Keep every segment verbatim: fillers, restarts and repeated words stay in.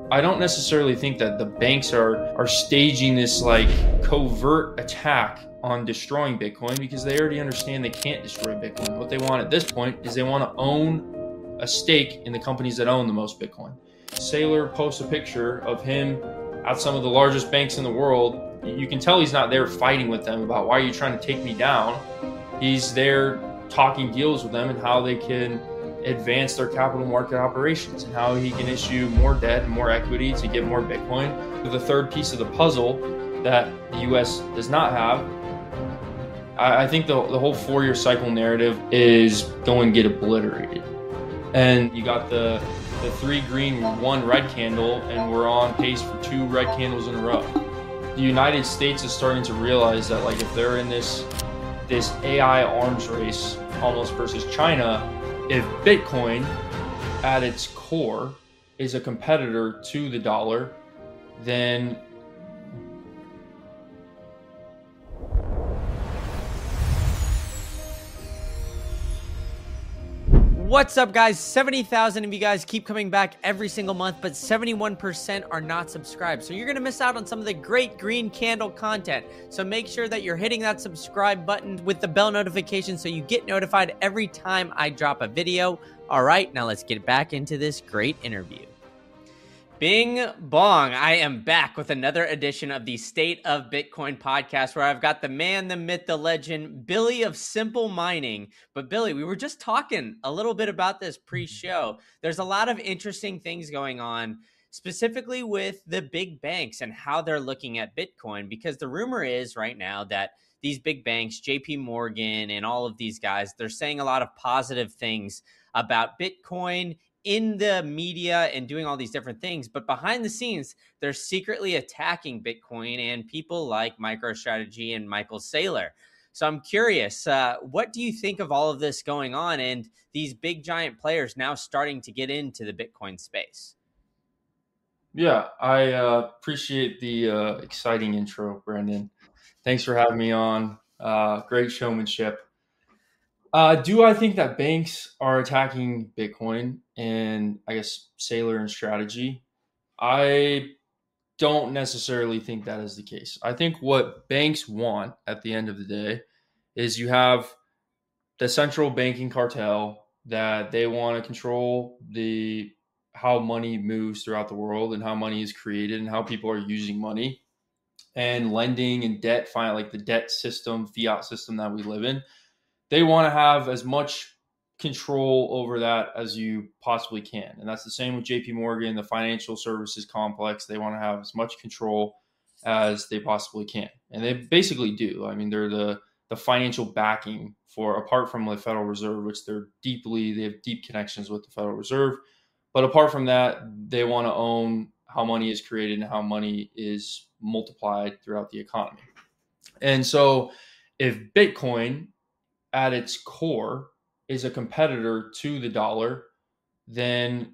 I don't necessarily think that the banks are are staging this like covert attack on destroying Bitcoin, because they already understand they can't destroy Bitcoin. What they want at this point is they want to own a stake in the companies that own the most Bitcoin. Saylor posts a picture of him at some of the largest banks in the world. You can tell he's not there fighting with them about, why are you trying to take me down? He's there talking deals with them and how they can advance their capital market operations and how he can issue more debt and more equity to get more Bitcoin. The third piece of the puzzle that the U S does not have, I, I think the, the whole four-year cycle narrative is going to get obliterated. And you got the the three green, one red candle, and we're on pace for two red candles in a row. The United States is starting to realize that, like, if they're in this this A I arms race almost versus China, if Bitcoin at its core is a competitor to the dollar, then What's up, guys? seventy thousand of you guys keep coming back every single month, but seventy-one percent are not subscribed. So you're going to miss out on some of the great green candle content. So make sure that you're hitting that subscribe button with the bell notification so you get notified every time I drop a video. All right, now let's get back into this great interview. Bing bong, I am back with another edition of the State of Bitcoin podcast, where I've got the man, the myth, the legend, Billy of Simple Mining. But Billy, we were just talking a little bit about this pre-show. There's a lot of interesting things going on, specifically with the big banks and how they're looking at Bitcoin, because the rumor is right now that these big banks, J P Morgan and all of these guys, they're saying a lot of positive things about Bitcoin in the media and doing all these different things, but behind the scenes, they're secretly attacking Bitcoin and people like MicroStrategy and Michael Saylor. So I'm curious, uh, what do you think of all of this going on and these big giant players now starting to get into the Bitcoin space? Yeah, I uh, appreciate the uh, exciting intro, Brandon. Thanks for having me on. Uh, great showmanship. Uh, do I think that banks are attacking Bitcoin and, I guess, Saylor and Strategy? I don't necessarily think that is the case. I think what banks want at the end of the day is you have the central banking cartel that they want to control the how money moves throughout the world and how money is created and how people are using money, and lending and debt, like the debt system, fiat system that we live in. They want to have as much control over that as you possibly can. And that's the same with J P Morgan, the financial services complex. They want to have as much control as they possibly can. And they basically do. I mean, they're the, the financial backing for, apart from the Federal Reserve, which they're deeply, they have deep connections with the Federal Reserve. But apart from that, they want to own how money is created and how money is multiplied throughout the economy. And so if Bitcoin at its core is a competitor to the dollar, then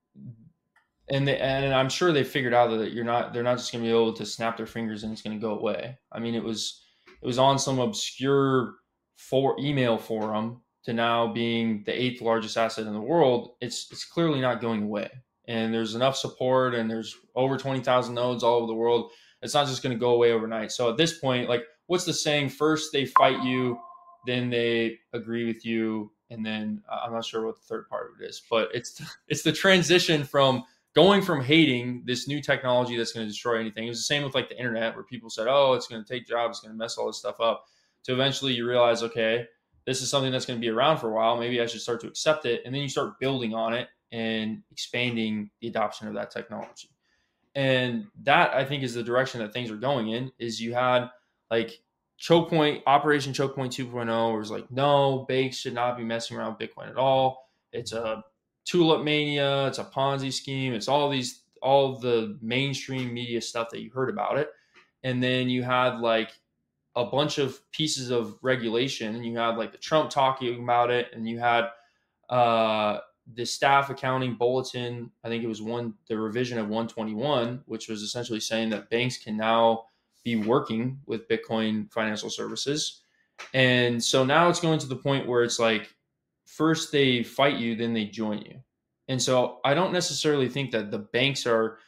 and they, and I'm sure they figured out that you're not they're not just going to be able to snap their fingers and it's going to go away. I mean, it was it was on some obscure for email forum to now being the eighth largest asset in the world. It's it's clearly not going away, and there's enough support, and there's over twenty thousand nodes all over the world. It's not just going to go away overnight. So at this point, like, what's the saying? First they fight you, then they agree with you, and then uh, I'm not sure what the third part of it is, but it's it's the transition from going from hating this new technology that's going to destroy anything. It was the same with like the internet, where people said, oh, it's going to take jobs, it's going to mess all this stuff up. So eventually you realize, okay, this is something that's going to be around for a while. Maybe I should start to accept it. And then you start building on it and expanding the adoption of that technology. And that, I think, is the direction that things are going in. Is you had like Choke Point, Operation Choke Point two point oh, where it was like, no, banks should not be messing around with Bitcoin at all. It's a tulip mania. It's a Ponzi scheme. It's all these, all the mainstream media stuff that you heard about it. And then you had like a bunch of pieces of regulation, and you had like the Trump talking about it, and you had uh, the staff accounting bulletin. I think it was one, the revision of one twenty-one, which was essentially saying that banks can now be working with Bitcoin financial services. And so now it's going to the point where it's like, first they fight you, then they join you. And so I don't necessarily think that the banks are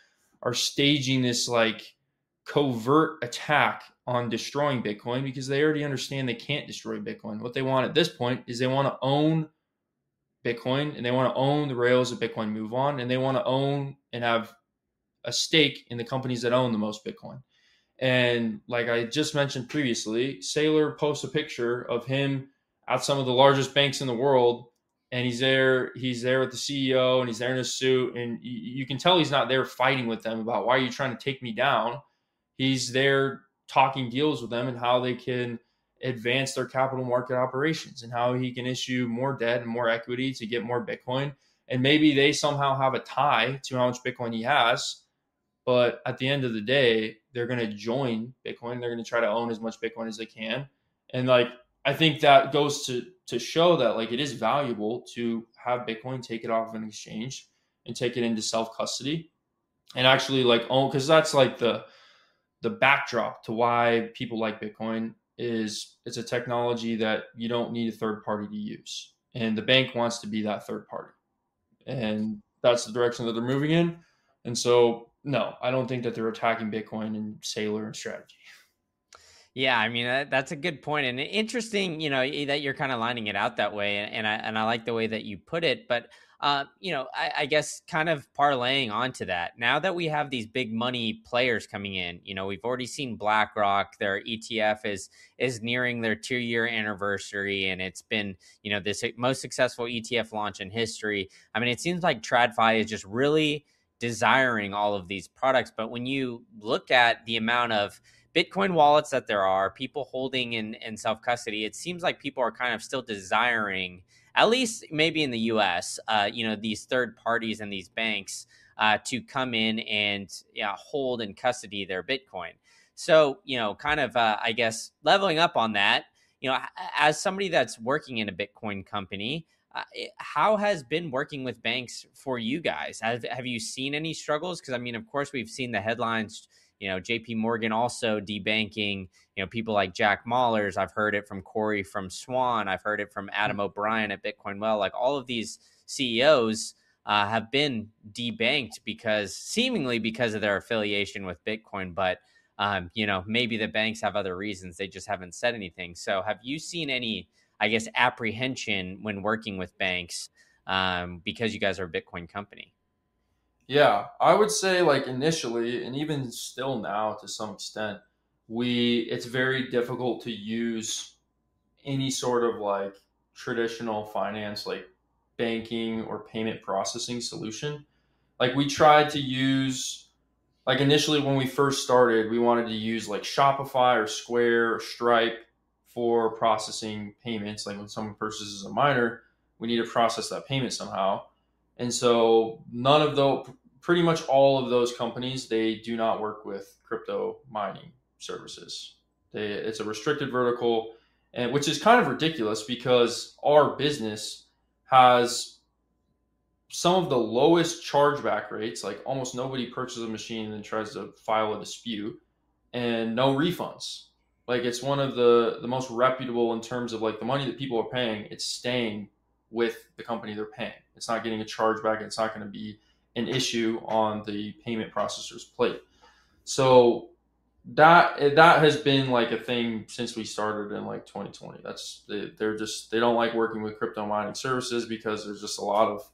are staging this like covert attack on destroying Bitcoin because they already understand they can't destroy Bitcoin. What they want at this point is they want to own Bitcoin and they want to own the rails that Bitcoin move on, and they want to own and have a stake in the companies that own the most Bitcoin. And like I just mentioned previously, Saylor posts a picture of him at some of the largest banks in the world, and he's there. He's there with the C E O, and he's there in a suit, and you, you can tell he's not there fighting with them about why are you trying to take me down. He's there talking deals with them and how they can advance their capital market operations and how he can issue more debt and more equity to get more Bitcoin. And maybe they somehow have a tie to how much Bitcoin he has. But at the end of the day, they're going to join Bitcoin. They're going to try to own as much Bitcoin as they can. And like, I think that goes to, to show that like it is valuable to have Bitcoin, take it off of an exchange and take it into self-custody and actually like own, because that's like the, the backdrop to why people like Bitcoin is it's a technology that you don't need a third party to use. And the bank wants to be that third party. And that's the direction that they're moving in. And so, no, I don't think that they're attacking Bitcoin and Saylor and Strategy. Yeah, I mean, that, that's a good point. And interesting, you know, that you're kind of lining it out that way. And, and I and I like the way that you put it. But, uh, you know, I, I guess kind of parlaying onto that, now that we have these big money players coming in, you know, we've already seen BlackRock, their E T F is is nearing their two year anniversary. And it's been, you know, this most successful E T F launch in history. I mean, it seems like TradFi is just really desiring all of these products. But when you look at the amount of Bitcoin wallets that there are, people holding in, in self-custody, it seems like people are kind of still desiring, at least maybe in the U S, uh, you know, these third parties and these banks uh, to come in and yeah, hold and custody their Bitcoin. So, you know, kind of, uh, I guess, leveling up on that, you know, as somebody that's working in a Bitcoin company, Uh, how has been working with banks for you guys? Have, have you seen any struggles? Because, I mean, of course, we've seen the headlines, you know, J P Morgan also debanking, you know, people like Jack Mallers. I've heard it from Corey from Swan. I've heard it from Adam O'Brien at Bitcoin Well. Like all of these C E Os uh, have been debanked because seemingly because of their affiliation with Bitcoin. But, um, you know, maybe the banks have other reasons. They just haven't said anything. So have you seen any, I guess, apprehension when working with banks um, because you guys are a Bitcoin company? Yeah, I would say like initially, and even still now to some extent, we it's very difficult to use any sort of like traditional finance, like banking or payment processing solution. Like we tried to use, like initially when we first started, we wanted to use like Shopify or Square or Stripe for processing payments. Like when someone purchases a miner, we need to process that payment somehow. And so none of those, pretty much all of those companies, they do not work with crypto mining services. They, it's a restricted vertical, and which is kind of ridiculous because our business has some of the lowest chargeback rates. Like almost nobody purchases a machine and then tries to file a dispute, and no refunds. Like it's one of the, the most reputable in terms of like the money that people are paying. It's staying with the company they're paying. It's not getting a chargeback. It's not going to be an issue on the payment processor's plate. So that that has been like a thing since we started in like twenty twenty. That's they, they're just they don't like working with crypto mining services because there's just a lot of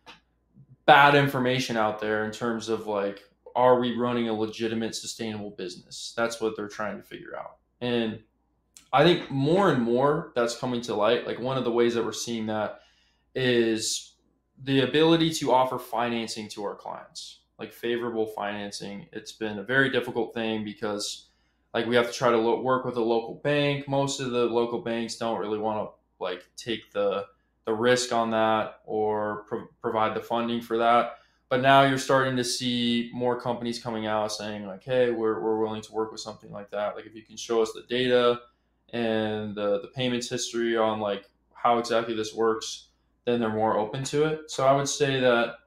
bad information out there in terms of like, are we running a legitimate, sustainable business? That's what they're trying to figure out. And I think more and more that's coming to light. Like one of the ways that we're seeing that is the ability to offer financing to our clients, like favorable financing. It's been a very difficult thing because like we have to try to lo- work with a local bank. Most of the local banks don't really want to like take the the risk on that or pro- provide the funding for that. But now you're starting to see more companies coming out saying like, hey, we're, we're willing to work with something like that. Like if you can show us the data and the, the payments history on like how exactly this works, then they're more open to it. So I would say that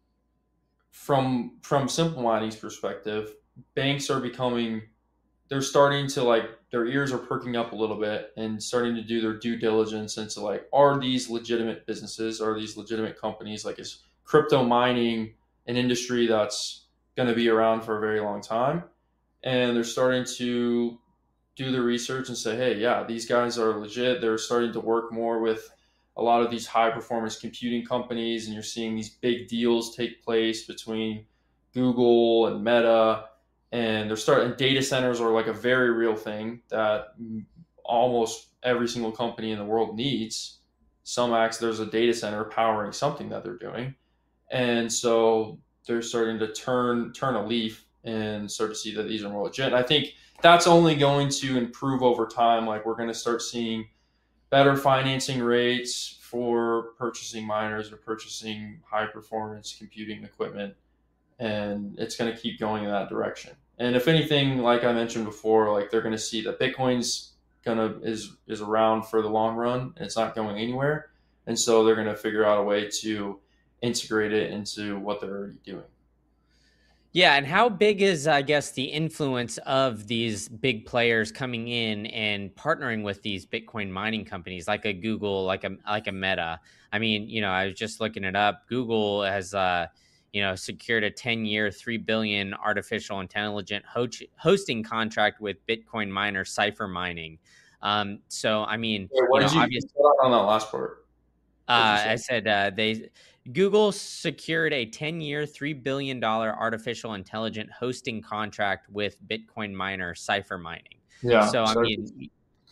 from, from Simple Mining's perspective, banks are becoming, they're starting to like, their ears are perking up a little bit and starting to do their due diligence into like, are these legitimate businesses? Are these legitimate companies? Like is crypto mining an industry that's going to be around for a very long time. And they're starting to do the research and say, hey, yeah, these guys are legit. They're starting to work more with a lot of these high performance computing companies, and you're seeing these big deals take place between Google and Meta. And they're starting, data centers are like a very real thing that almost every single company in the world needs. Some acts, there's a data center powering something that they're doing. And so they're starting to turn turn a leaf and start to see that these are more legit. And I think that's only going to improve over time. Like, we're going to start seeing better financing rates for purchasing miners or purchasing high performance computing equipment. And it's going to keep going in that direction. And if anything, like I mentioned before, like they're going to see that Bitcoin's gonna is is around for the long run and it's not going anywhere. And so they're going to figure out a way to integrate it into what they're already doing. Yeah, and how big is, I guess, the influence of these big players coming in and partnering with these Bitcoin mining companies like a Google, like a like a Meta? I mean, you know, I was just looking it up. Google has, uh, you know, secured a ten-year, three billion dollars artificial intelligent ho- hosting contract with Bitcoin miner Cipher Mining. Um, so, I mean, Wait, you what know, did you obviously, on that last part? uh, I said uh, they Google secured a ten-year, three billion dollars artificial intelligent hosting contract with Bitcoin miner Cipher Mining. Yeah. So, I So, mean,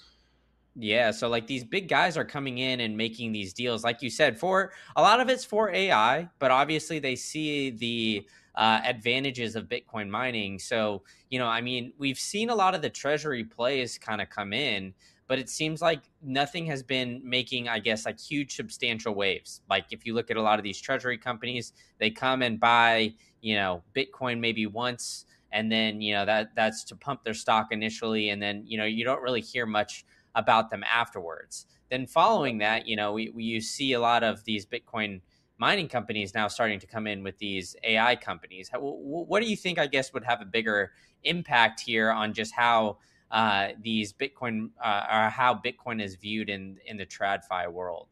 yeah, so like these big guys are coming in and making these deals, like you said, for a lot of it's for A I, but obviously they see the uh, advantages of Bitcoin mining. So, you know, I mean, we've seen a lot of the treasury plays kind of come in, but it seems like nothing has been making, I guess, like huge substantial waves. Like if you look at a lot of these treasury companies, they come and buy, you know, Bitcoin maybe once, and then, you know, that that's to pump their stock initially, and then, you know, you don't really hear much about them afterwards. Then following that, you know, we, we you see a lot of these Bitcoin mining companies now starting to come in with these A I companies. How, what do you think, I guess, would have a bigger impact here on just how uh, these Bitcoin uh, or how Bitcoin is viewed in in the TradFi world?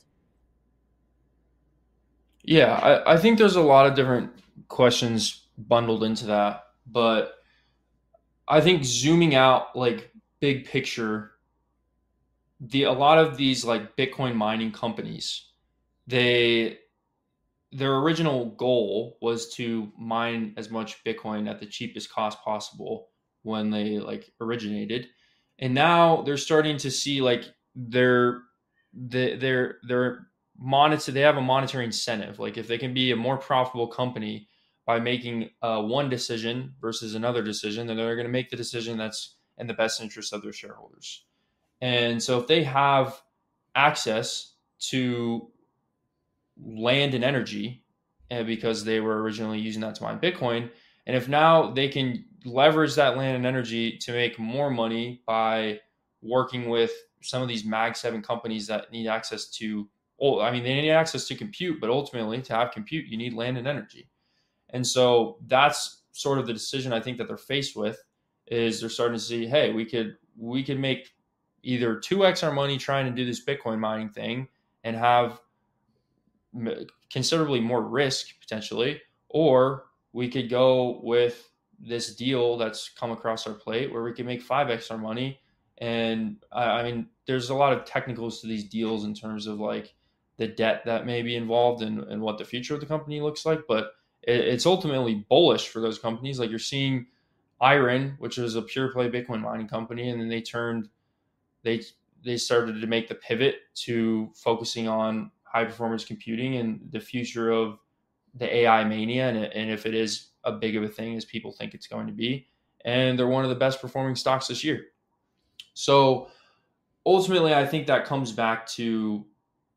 yeah, I, I think there's a lot of different questions bundled into that, but I think zooming out, like big picture, the a lot of these like Bitcoin mining companies, they their original goal was to mine as much Bitcoin at the cheapest cost possible when they like originated. And now they're starting to see like their the their their monitor they have a monetary incentive. Like if they can be a more profitable company by making uh, one decision versus another decision, then they're going to make the decision that's in the best interest of their shareholders. And so if they have access to land and energy, and because they were originally using that to mine Bitcoin, and if now they can leverage that land and energy to make more money by working with some of these Mag seven companies that need access to, well, I mean, they need access to compute, but ultimately to have compute, you need land and energy. And so that's sort of the decision I think that they're faced with is they're starting to see, hey, we could we could make either two x our money trying to do this Bitcoin mining thing and have considerably more risk potentially, or we could go with this deal that's come across our plate where we can make five x our money. And I, I mean, there's a lot of technicals to these deals in terms of like the debt that may be involved and, and what the future of the company looks like, but it, it's ultimately bullish for those companies. Like you're seeing Iron, which is a pure play Bitcoin mining company, and then they turned they they started to make the pivot to focusing on high performance computing and the future of the A I mania, and, and if it is a big of a thing as people think it's going to be. And they're one of the best performing stocks this year. So ultimately, I think that comes back to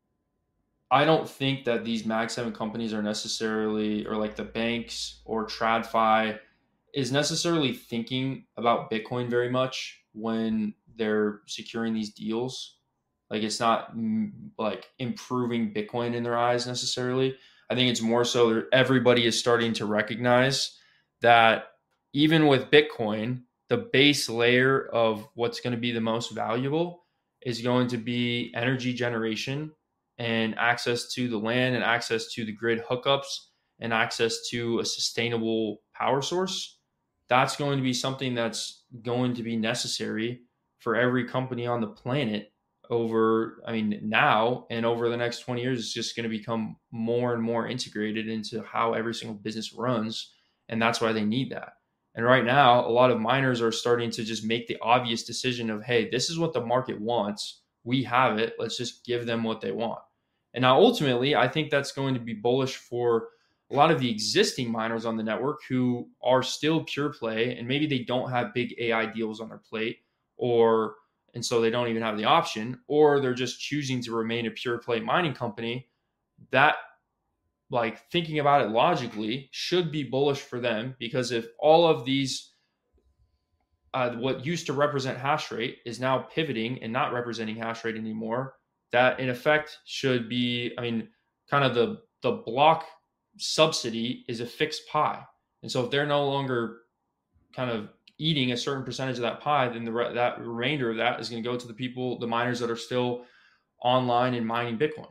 I don't think that these Mag seven companies are necessarily, or like the banks or TradFi, is necessarily thinking about Bitcoin very much when they're securing these deals. Like it's not mm, like improving Bitcoin in their eyes necessarily. I think it's more so that everybody is starting to recognize that even with Bitcoin, the base layer of what's going to be the most valuable is going to be energy generation and access to the land and access to the grid hookups and access to a sustainable power source, that's going to be something that's going to be necessary for every company on the planet over, I mean, now and over the next twenty years. It's just going to become more and more integrated into how every single business runs. And that's why they need that. And right now, a lot of miners are starting to just make the obvious decision of, hey, this is what the market wants. We have it. Let's just give them what they want. And now ultimately, I think that's going to be bullish for a lot of the existing miners on the network who are still pure play, and maybe they don't have big A I deals on their plate, or and so they don't even have the option, or they're just choosing to remain a pure play mining company. That, like, thinking about it logically, should be bullish for them, because if all of these uh, what used to represent hash rate is now pivoting and not representing hash rate anymore, that in effect should be, I mean, kind of the the block subsidy is a fixed pie. And so if they're no longer kind of eating a certain percentage of that pie, then the re- that remainder of that is going to go to the people, the miners that are still online and mining Bitcoin.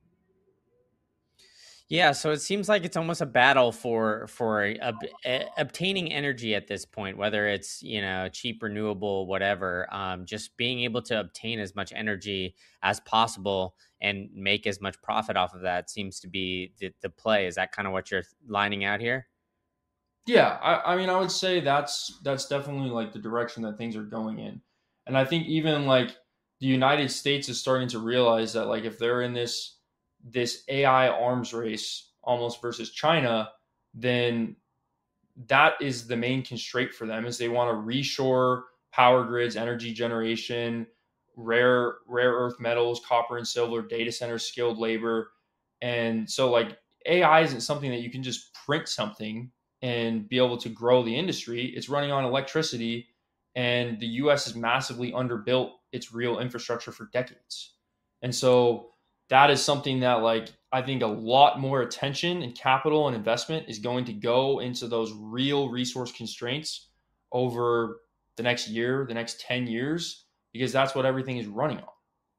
Yeah, so it seems like it's almost a battle for for ob- eh, obtaining energy at this point, whether it's, you know, cheap, renewable, whatever. Um, just being able to obtain as much energy as possible and make as much profit off of that seems to be the, the play. Is that kind of what you're lining out here? Yeah, I, I mean, I would say that's that's definitely like the direction that things are going in. And I think even like the United States is starting to realize that, like, if they're in this this A I arms race almost versus China, then that is the main constraint for them, is they want to reshore power grids, energy generation, rare rare earth metals, copper and silver, data center skilled labor. And so, like, A I isn't something that you can just print something and be able to grow the industry. It's running on electricity, and the U S has massively underbuilt its real infrastructure for decades. And so that is something that, like, I think a lot more attention and capital and investment is going to go into those real resource constraints over the next year, the next ten years, because that's what everything is running on.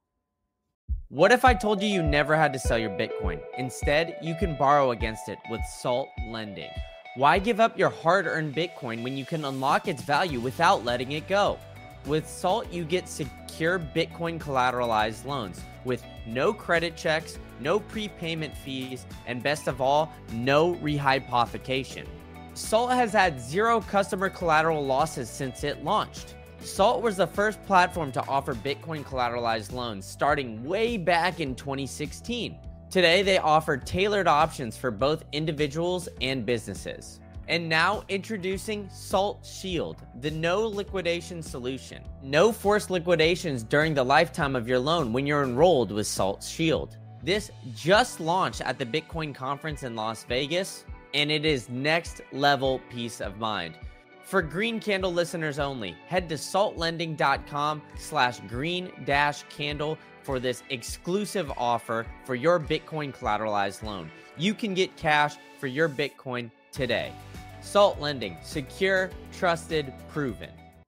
What if I told you you never had to sell your Bitcoin? Instead, you can borrow against it with Salt Lending. Why give up your hard-earned Bitcoin when you can unlock its value without letting it go? With Salt, you get secure Bitcoin collateralized loans with no credit checks, no prepayment fees, and best of all, no rehypothecation. Salt has had zero customer collateral losses since it launched. Salt was the first platform to offer Bitcoin collateralized loans starting way back in twenty sixteen. Today, they offer tailored options for both individuals and businesses. And now introducing Salt Shield, the no liquidation solution. No forced liquidations during the lifetime of your loan when you're enrolled with Salt Shield. This just launched at the Bitcoin conference in Las Vegas, and it is next level peace of mind. For Green Candle listeners only, head to saltlending.com slash green dash candle for this exclusive offer for your Bitcoin collateralized loan. You can get cash for your Bitcoin today. Salt Lending, secure, trusted, proven.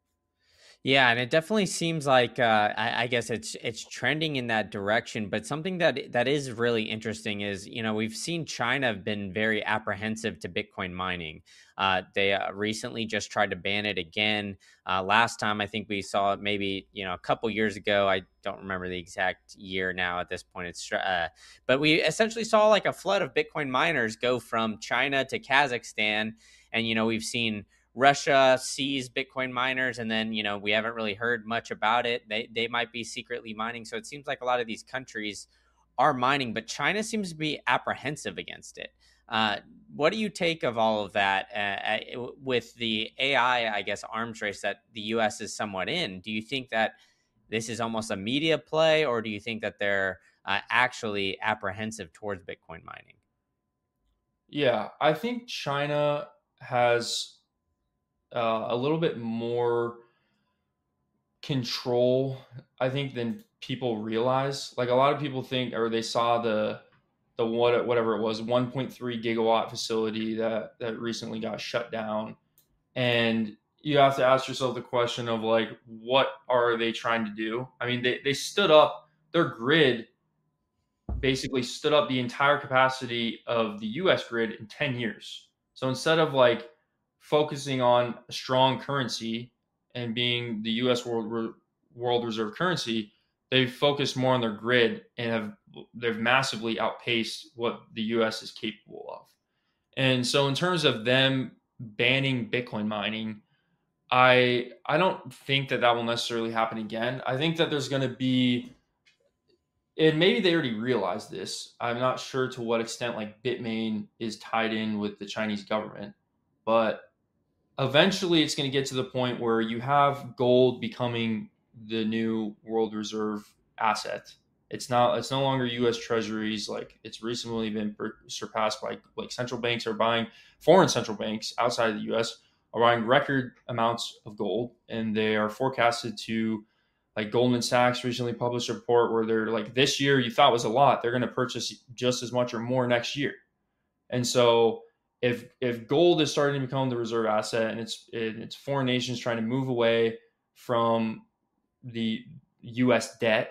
Yeah, and it definitely seems like uh, I, I guess it's it's trending in that direction. But something that that is really interesting is, you know, we've seen China have been very apprehensive to Bitcoin mining. Uh, they uh, recently just tried to ban it again. Uh, last time, I think we saw it maybe, you know, a couple years ago. I don't remember the exact year now at this point. It's uh, but we essentially saw like a flood of Bitcoin miners go from China to Kazakhstan, and you know, we've seen Russia seize Bitcoin miners, and then, you know, we haven't really heard much about it. They they might be secretly mining. So it seems like a lot of these countries are mining, but China seems to be apprehensive against it. Uh, what do you take of all of that uh, uh, with the A I, I guess, arms race that the U S is somewhat in? Do you think that this is almost a media play, or do you think that they're uh, actually apprehensive towards Bitcoin mining? Yeah, I think China has uh, a little bit more control, I think, than people realize. Like, a lot of people think, or they saw the the what whatever it was, one point three gigawatt facility that that recently got shut down, and you have to ask yourself the question of, like, what are they trying to do? I mean, they they stood up their grid, basically stood up the entire capacity of the U S grid in ten years. So instead of, like, focusing on a strong currency and being the U S world world reserve currency, they've focused more on their grid and have they've massively outpaced what the U S is capable of. And so in terms of them banning Bitcoin mining, I I don't think that that will necessarily happen again. I think that there's going to be, and maybe they already realized this. I'm not sure to what extent like Bitmain is tied in with the Chinese government, but eventually it's going to get to the point where you have gold becoming the new world reserve asset. It's not, it's no longer U S treasuries. Like it's recently been per- surpassed by like central banks are buying, foreign central banks outside of the U S are buying record amounts of gold, and they are forecasted to, like Goldman Sachs recently published a report where they're like, this year you thought was a lot, they're going to purchase just as much or more next year. And so if if gold is starting to become the reserve asset, and it's it, it's foreign nations trying to move away from the U S debt,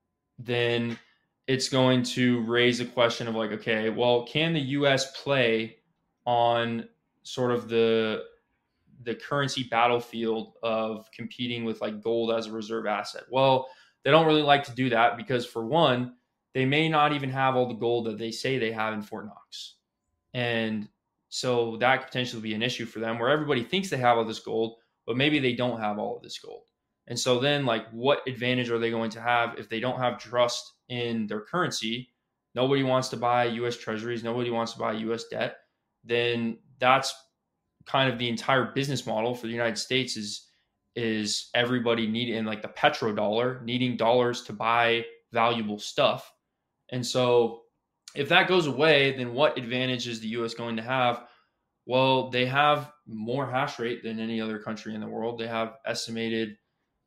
then it's going to raise a question of like, okay, well, can the U S play on sort of the the currency battlefield of competing with like gold as a reserve asset? Well, they don't really like to do that because, for one, they may not even have all the gold that they say they have in Fort Knox. And so that could potentially be an issue for them, where everybody thinks they have all this gold, but maybe they don't have all of this gold. And so then, like, what advantage are they going to have if they don't have trust in their currency? Nobody wants to buy U S treasuries. Nobody wants to buy U S debt. Then that's kind of the entire business model for the United States is, is everybody needing, like the petrodollar, needing dollars to buy valuable stuff. And so if that goes away, then what advantage is the U S going to have? Well, they have more hash rate than any other country in the world. They have estimated,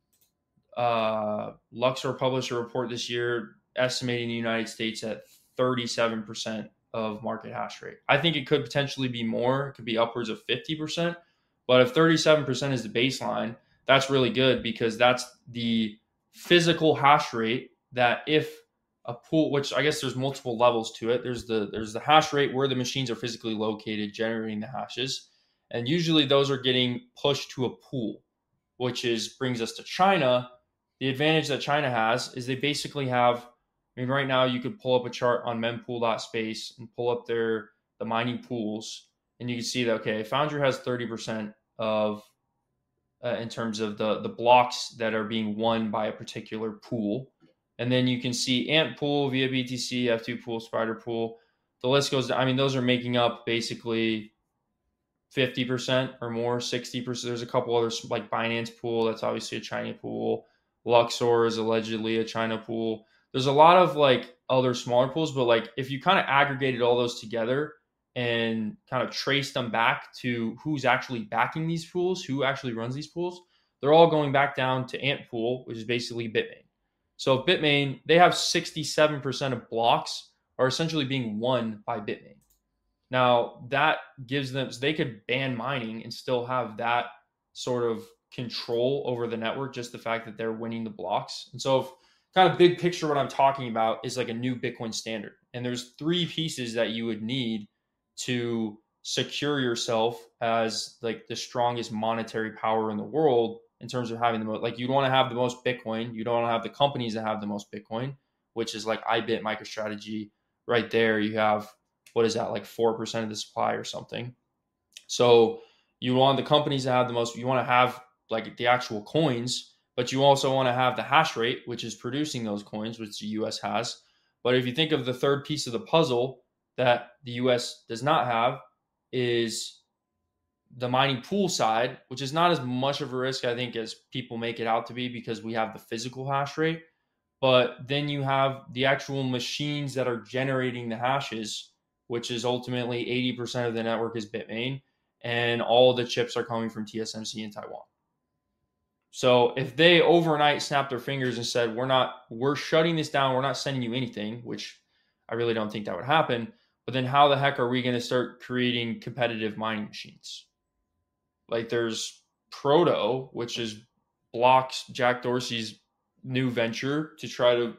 uh, Luxor published a report this year estimating the United States at thirty-seven percent of market hash rate. I think it could potentially be more. It could be upwards of fifty percent. But if thirty-seven percent is the baseline, that's really good, because that's the physical hash rate that if a pool, which I guess there's multiple levels to it. There's the there's the hash rate where the machines are physically located generating the hashes. And usually those are getting pushed to a pool, which is brings us to China. The advantage that China has is they basically have, I mean, right now you could pull up a chart on mempool.space and pull up their the mining pools, and you can see that, okay, Foundry has thirty percent of, uh, in terms of the, the blocks that are being won by a particular pool. And then you can see Ant Pool, Via B T C, F two Pool, Spider Pool. The list goes down. I mean, those are making up basically fifty percent or more, sixty percent. There's a couple others like Binance Pool. That's obviously a China pool. Luxor is allegedly a China pool. There's a lot of like other smaller pools, but like if you kind of aggregated all those together and kind of traced them back to who's actually backing these pools, who actually runs these pools, they're all going back down to Ant Pool, which is basically Bitmain. So Bitmain, they have sixty-seven percent of blocks are essentially being won by Bitmain. Now that gives them, so they could ban mining and still have that sort of control over the network, just the fact that they're winning the blocks. And so if, kind of big picture, what I'm talking about is like a new Bitcoin standard. And there's three pieces that you would need to secure yourself as like the strongest monetary power in the world in terms of having the most, like you'd want to have the most Bitcoin. You don't want to have the companies that have the most Bitcoin, which is like iBit, MicroStrategy right there. You have, what is that? Like four percent of the supply or something. So you want the companies that have the most, you want to have like the actual coins, but you also want to have the hash rate, which is producing those coins, which the U S has. But if you think of the third piece of the puzzle that the U S does not have, is the mining pool side, which is not as much of a risk, I think, as people make it out to be, because we have the physical hash rate. But then you have the actual machines that are generating the hashes, which is ultimately eighty percent of the network is Bitmain, and all the chips are coming from T S M C in Taiwan. So if they overnight snapped their fingers and said, we're not, we're shutting this down, we're not sending you anything, which I really don't think that would happen. But then how the heck are we going to start creating competitive mining machines? Like there's Proto, which is Block's, Jack Dorsey's new venture to try to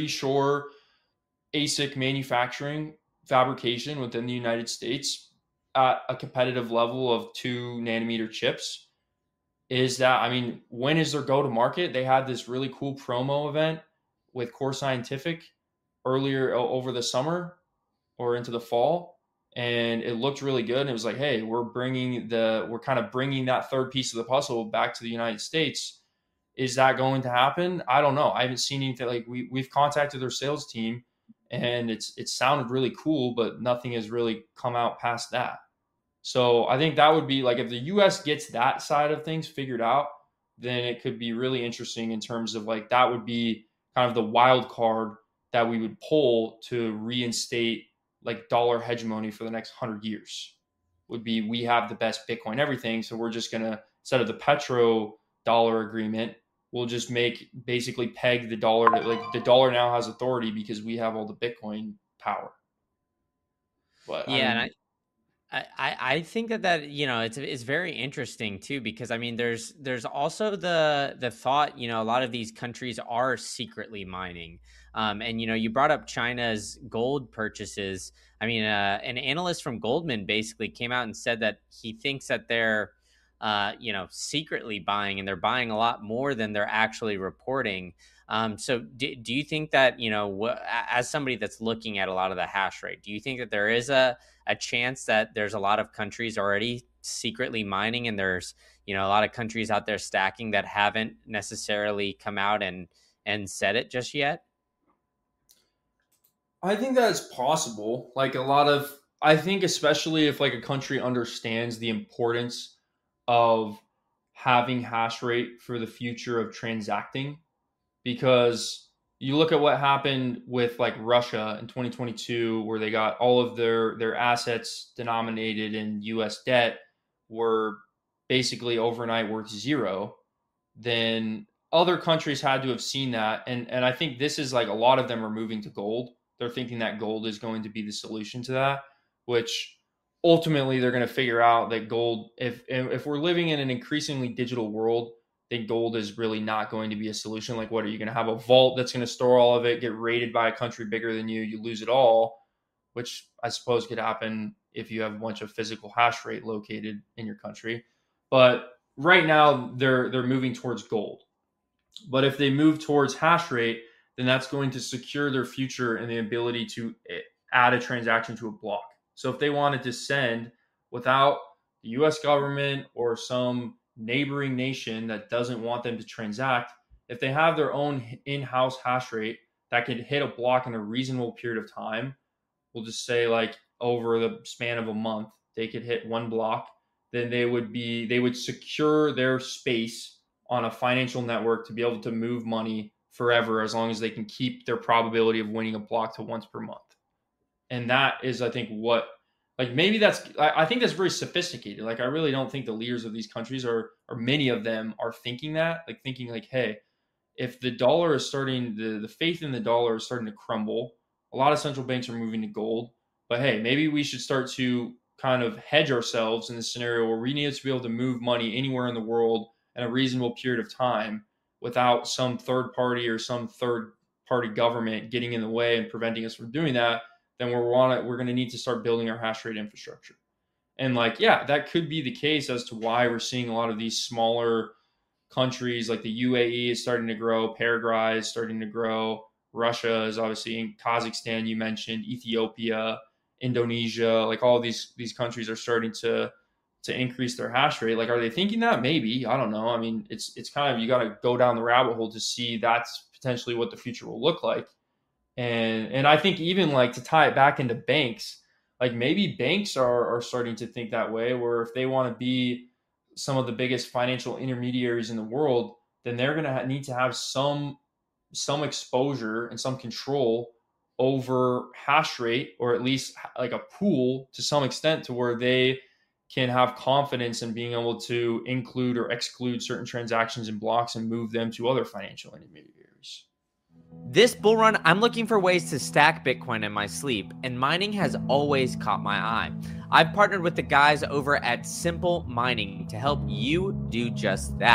reshore A S I C manufacturing fabrication within the United States at a competitive level of two nanometer chips is that, I mean, when is their go to market? They had this really cool promo event with Core Scientific earlier over the summer or into the fall, and it looked really good. And it was like, hey, we're bringing the, we're kind of bringing that third piece of the puzzle back to the United States. Is that going to happen? I don't know. I haven't seen anything. Like we we've contacted their sales team, and it's it sounded really cool, but nothing has really come out past that. So I think that would be like, if the U S gets that side of things figured out, then it could be really interesting in terms of like, that would be kind of the wild card that we would pull to reinstate like dollar hegemony for the next hundred years. Would be, we have the best Bitcoin everything, so we're just gonna, instead of the petro dollar agreement, we'll just make basically peg the dollar to, like, the dollar now has authority because we have all the Bitcoin power. But yeah, I mean, and I. I, I think that that, you know, it's it's very interesting too, because I mean, there's there's also the the thought, you know, a lot of these countries are secretly mining. Um, and, you know, you brought up China's gold purchases. I mean, uh, an analyst from Goldman basically came out and said that he thinks that they're, uh, you know, secretly buying, and they're buying a lot more than they're actually reporting. Um, so do, do you think that, you know, wh- as somebody that's looking at a lot of the hash rate, do you think that there is a, a chance that there's a lot of countries already secretly mining, and there's, you know, a lot of countries out there stacking that haven't necessarily come out and, and said it just yet? I think that it's possible. Like a lot of, I think especially if like a country understands the importance of having hash rate for the future of transacting, because you look at what happened with like Russia in twenty twenty-two, where they got all of their, their assets denominated in U S debt were basically overnight worth zero. Then other countries had to have seen that. And, and I think this is like, a lot of them are moving to gold. They're thinking that gold is going to be the solution to that, which ultimately they're going to figure out that gold, if, if we're living in an increasingly digital world, then gold is really not going to be a solution. Like, what are you going to have a vault that's going to store all of it, get raided by a country bigger than you, you lose it all, which I suppose could happen if you have a bunch of physical hash rate located in your country. But right now they're they're moving towards gold. But if they move towards hash rate, then that's going to secure their future and the ability to add a transaction to a block. So if they wanted to send without the U S government or some neighboring nation that doesn't want them to transact, if they have their own in-house hash rate that could hit a block in a reasonable period of time, we'll just say like over the span of a month, they could hit one block, then they would be, they would secure their space on a financial network to be able to move money forever, as long as they can keep their probability of winning a block to once per month. And that is, I think, what, like maybe that's, I, I think that's very sophisticated. Like, I really don't think the leaders of these countries are, or many of them are thinking that, like thinking like, hey, if the dollar is starting, the, the faith in the dollar is starting to crumble, a lot of central banks are moving to gold. But hey, maybe we should start to kind of hedge ourselves in this scenario where we need to be able to move money anywhere in the world in a reasonable period of time without some third party or some third party government getting in the way and preventing us from doing that. Then we're want we're going to need to start building our hash rate infrastructure. And like, yeah, that could be the case as to why we're seeing a lot of these smaller countries, like the U A E is starting to grow, Paraguay is starting to grow, Russia is obviously in, Kazakhstan, you mentioned, Ethiopia, Indonesia, like all of these these countries are starting to to increase their hash rate. Like, are they thinking that? Maybe. I don't know. I mean, it's it's kind of, you got to go down the rabbit hole to see that's potentially what the future will look like. And and I think even like to tie it back into banks, like maybe banks are, are starting to think that way, where if they want to be some of the biggest financial intermediaries in the world, then they're going to ha- need to have some some exposure and some control over hash rate, or at least like a pool to some extent, to where they can have confidence in being able to include or exclude certain transactions and blocks and move them to other financial intermediaries. This bull run, I'm looking for ways to stack Bitcoin in my sleep, and mining has always caught my eye. I've partnered with the guys over at Simple Mining to help you do just that.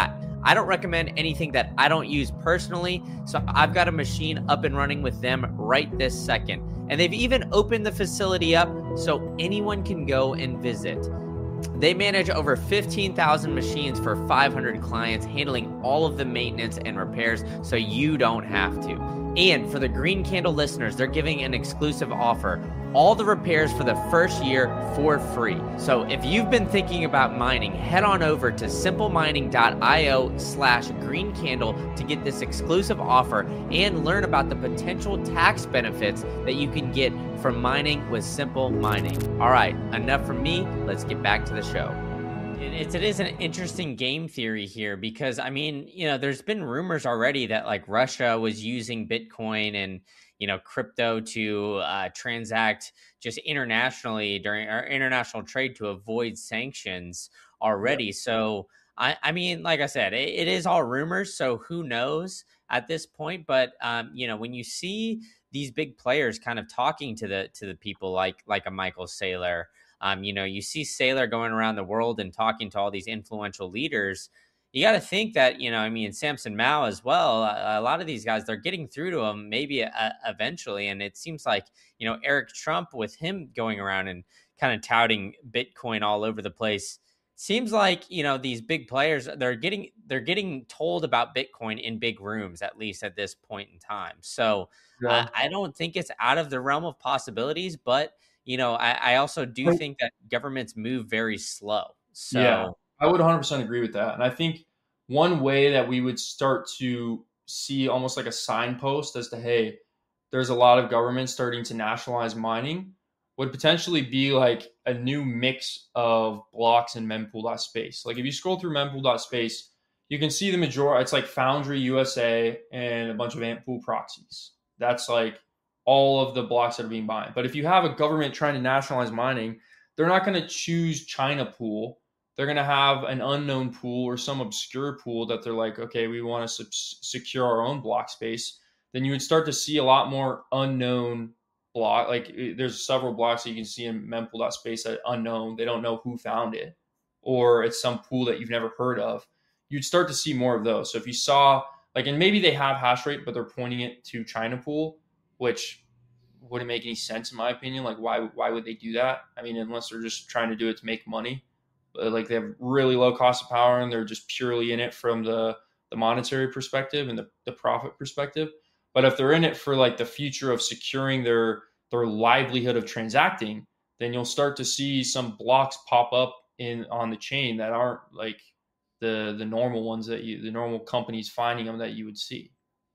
I don't recommend anything that I don't use personally. So I've got a machine up and running with them right this second. And they've even opened the facility up so anyone can go and visit. They manage over fifteen thousand machines for five hundred clients, handling all of the maintenance and repairs so you don't have to. And for the Green Candle listeners, they're giving an exclusive offer. All the repairs for the first year for free. So if you've been thinking about mining, head on over to simplemining.io slash green candle to get this exclusive offer and learn about the potential tax benefits that you can get from mining with Simple Mining. All right, enough from me. Let's get back to the show. It's, it is an interesting game theory here because, I mean, you know, there's been rumors already that like Russia was using Bitcoin and, you know, crypto to uh, transact just internationally during our international trade to avoid sanctions already. Yep. So, I, I mean, like I said, it, it is all rumors. So who knows at this point? But, um, you know, when you see these big players kind of talking to the to the people like like a Michael Saylor, Um, you know, you see Saylor going around the world and talking to all these influential leaders. You got to think that, you know, I mean, Samson Mao as well. A, a lot of these guys, they're getting through to him maybe uh, eventually. And it seems like, you know, Eric Trump with him going around and kind of touting Bitcoin all over the place. Seems like, you know, these big players, they're getting they're getting told about Bitcoin in big rooms, at least at this point in time. So yeah. uh, I don't think it's out of the realm of possibilities, but you know, I, I also do think that governments move very slow. So yeah, I would one hundred percent agree with that. And I think one way that we would start to see almost like a signpost as to, hey, there's a lot of governments starting to nationalize mining would potentially be like a new mix of blocks in mempool.space. Like if you scroll through mempool.space, you can see the majority. It's like Foundry U S A and a bunch of Antpool proxies. That's like all of the blocks that are being mined. But if you have a government trying to nationalize mining, they're not going to choose China pool. They're going to have an unknown pool or some obscure pool that they're like, okay, we want to sub- secure our own block space. Then you would start to see a lot more unknown block. Like there's several blocks that you can see in mempool.space that are unknown. They don't know who found it, or it's some pool that you've never heard of. You'd start to see more of those. So if you saw like, and maybe they have hash rate, but they're pointing it to China pool, which wouldn't make any sense in my opinion. Like why why would they do that? I mean, unless they're just trying to do it to make money. But like they have really low cost of power and they're just purely in it from the, the monetary perspective and the, the profit perspective. But if they're in it for like the future of securing their their livelihood of transacting, then you'll start to see some blocks pop up in on the chain that aren't like the the normal ones that you the normal companies finding them that you would see.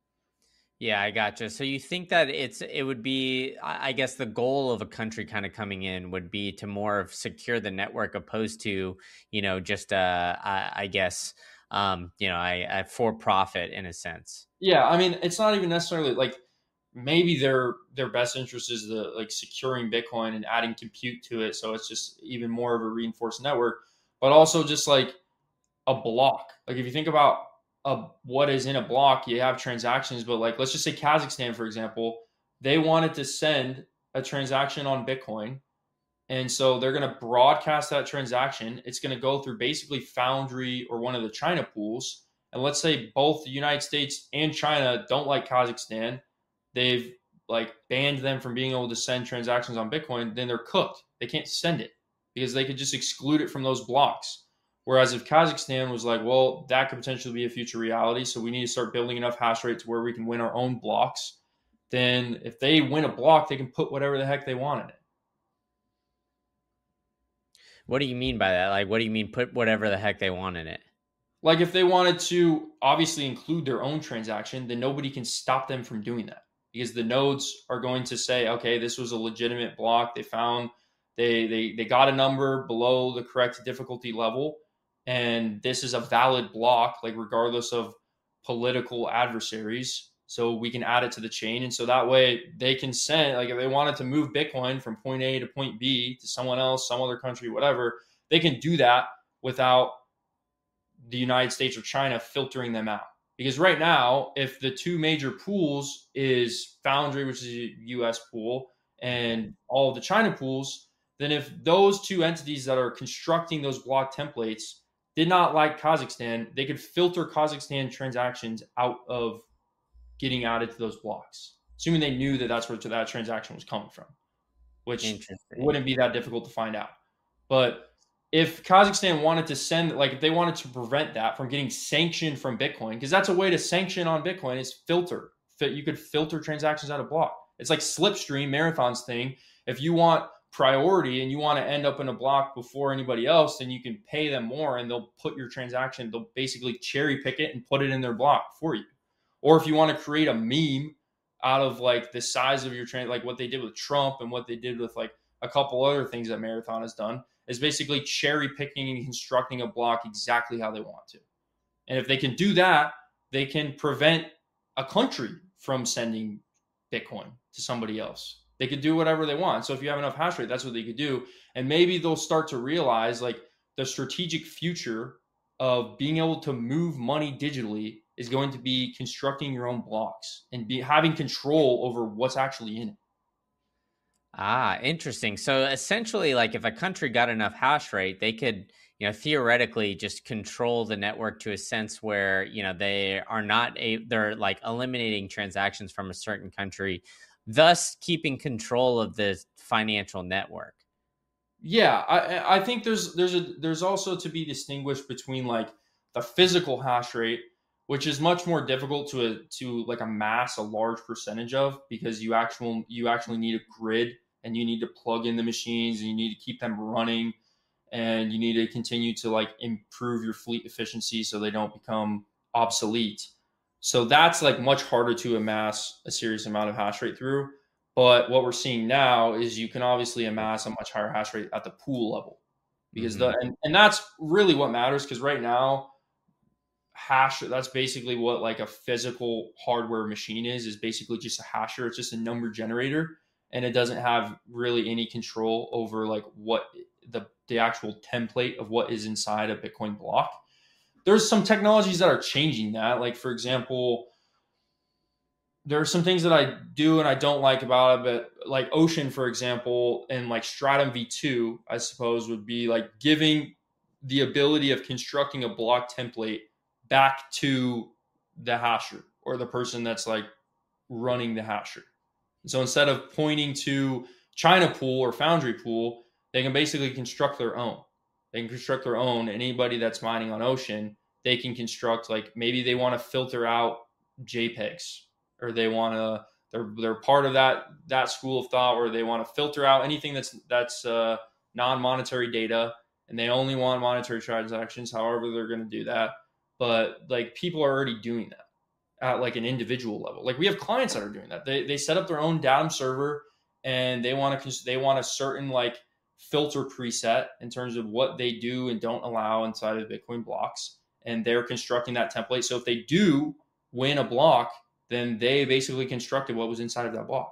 Yeah, I gotcha. So you think that it's it would be, I guess, the goal of a country kind of coming in would be to more of secure the network, opposed to, you know, just uh, I, I guess, um, you know, I, I for profit in a sense. Yeah, I mean, it's not even necessarily like maybe their their best interest is the like securing Bitcoin and adding compute to it, so it's just even more of a reinforced network, but also just like a block. Like if you think about a, what is in a block, you have transactions, but like let's just say Kazakhstan, for example, they wanted to send a transaction on Bitcoin, and so they're going to broadcast that transaction. It's going to go through basically Foundry or one of the China pools. And let's say both the United States and China don't like Kazakhstan. They've like banned them from being able to send transactions on Bitcoin. Then they're cooked. They can't send it because they could just exclude it from those blocks. Whereas if Kazakhstan was like, well, that could potentially be a future reality, so we need to start building enough hash rate to where we can win our own blocks, then if they win a block, they can put whatever the heck they want in it. What do you mean by that? Like, what do you mean put whatever the heck they want in it? Like if they wanted to obviously include their own transaction, then nobody can stop them from doing that because the nodes are going to say, okay, this was a legitimate block. They found, they they they got a number below the correct difficulty level. And this is a valid block, like regardless of political adversaries. So we can add it to the chain. And so that way they can send, like if they wanted to move Bitcoin from point A to point B to someone else, some other country, whatever, they can do that without the United States or China filtering them out. Because right now, if the two major pools is Foundry, which is a U S pool, and all of the China pools, then if those two entities that are constructing those block templates did not like Kazakhstan, they could filter Kazakhstan transactions out of getting added to those blocks, assuming they knew that that's where that transaction was coming from, which wouldn't be that difficult to find out. But if Kazakhstan wanted to send, like if they wanted to prevent that from getting sanctioned from Bitcoin, because that's a way to sanction on Bitcoin is filter. You could filter transactions out of block. It's like Slipstream, Marathon's thing. If you want priority and you want to end up in a block before anybody else, then you can pay them more and they'll put your transaction, they'll basically cherry pick it and put it in their block for you. Or if you want to create a meme out of like the size of your trans, like what they did with Trump and what they did with like a couple other things that Marathon has done, is basically cherry picking and constructing a block exactly how they want to. And if they can do that, they can prevent a country from sending Bitcoin to somebody else. They could do whatever they want. So if you have enough hash rate, that's what they could do. And maybe they'll start to realize like the strategic future of being able to move money digitally is going to be constructing your own blocks and be having control over what's actually in it. Ah, interesting. So essentially, like if a country got enough hash rate, they could, you know, theoretically just control the network to a sense where, you know, they are not a, they're like eliminating transactions from a certain country, thus keeping control of the financial network. Yeah, I, I think there's there's a there's also to be distinguished between like the physical hash rate, which is much more difficult to a, to like amass a large percentage of, because you actual you actually need a grid and you need to plug in the machines and you need to keep them running and you need to continue to like improve your fleet efficiency so they don't become obsolete. So that's like much harder to amass a serious amount of hash rate through. But what we're seeing now is you can obviously amass a much higher hash rate at the pool level, because mm-hmm. the and, and that's really what matters, because right now hash, that's basically what like a physical hardware machine is, is basically just a hasher. It's just a number generator, and it doesn't have really any control over like what the, the actual template of what is inside a Bitcoin block. There's some technologies that are changing that. Like, for example, there are some things that I do and I don't like about it, but like Ocean, for example, and like Stratum V two, I suppose, would be like giving the ability of constructing a block template back to the hasher or the person that's like running the hasher. So instead of pointing to China Pool or Foundry Pool, they can basically construct their own. They can construct their own. Anybody that's mining on Ocean, they can construct, like maybe they want to filter out JPEGs, or they want to, they're they're part of that that school of thought where they want to filter out anything that's that's uh, non-monetary data, and they only want monetary transactions. However, they're going to do that. But like people are already doing that at like an individual level. Like we have clients that are doing that. They they set up their own Datum server, and they want to they want a certain like filter preset in terms of what they do and don't allow inside of Bitcoin blocks, and they're constructing that template. So if they do win a block, then they basically constructed what was inside of that block.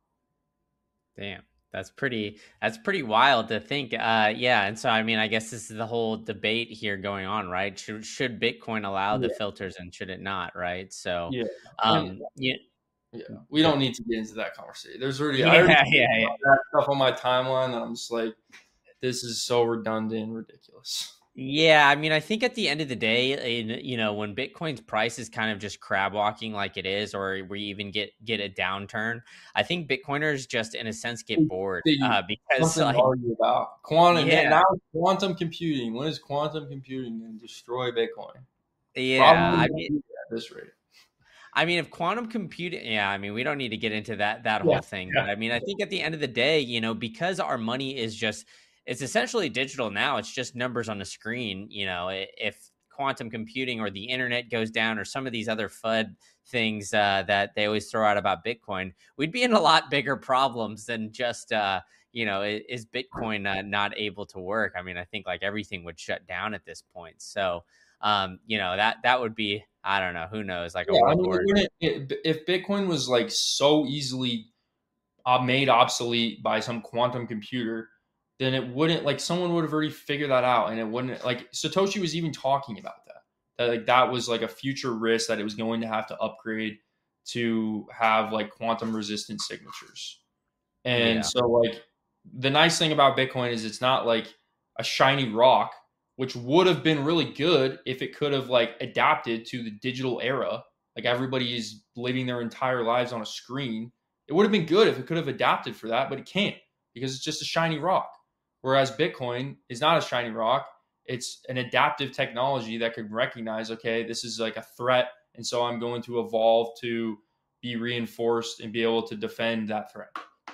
Damn. That's pretty, that's pretty wild to think. Uh, yeah. And so, I mean, I guess this is the whole debate here going on, right? Should, should Bitcoin allow yeah. the filters and should it not? Right. So, yeah. um, yeah. Yeah. We don't need to get into that conversation. There's already, yeah, I already yeah, yeah. that stuff on my timeline that I'm just like, this is so redundant and ridiculous. Yeah, I mean, I think at the end of the day, in, you know, when Bitcoin's price is kind of just crab walking like it is, or we even get get a downturn, I think Bitcoiners just, in a sense, get bored uh, because like, about quantum. Yeah. Now quantum computing. When is quantum computing going to destroy Bitcoin? Yeah, Probably I mean, at this rate. I mean, if quantum computing, yeah, I mean, we don't need to get into that that whole yeah, thing. Yeah. But I mean, I think at the end of the day, you know, because our money is just, it's essentially digital now. It's just numbers on a screen. You know, if quantum computing or the internet goes down or some of these other F U D things uh, that they always throw out about Bitcoin, we'd be in a lot bigger problems than just, uh, you know, is Bitcoin uh, not able to work? I mean, I think like everything would shut down at this point. So, um, you know, that that would be, I don't know, who knows, like a yeah, world I mean, war. It, it, if Bitcoin was like so easily uh, made obsolete by some quantum computer, then it wouldn't, like someone would have already figured that out, and it wouldn't, like Satoshi was even talking about that, that like that was like a future risk that it was going to have to upgrade to have like quantum resistant signatures. And yeah. so like the nice thing about Bitcoin is it's not like a shiny rock which would have been really good if it could have like adapted to the digital era. Like everybody is living their entire lives on a screen. It would have been good if it could have adapted for that, but it can't because it's just a shiny rock. Whereas Bitcoin is not a shiny rock. It's an adaptive technology that could recognize, okay, this is like a threat. And so I'm going to evolve to be reinforced and be able to defend that threat.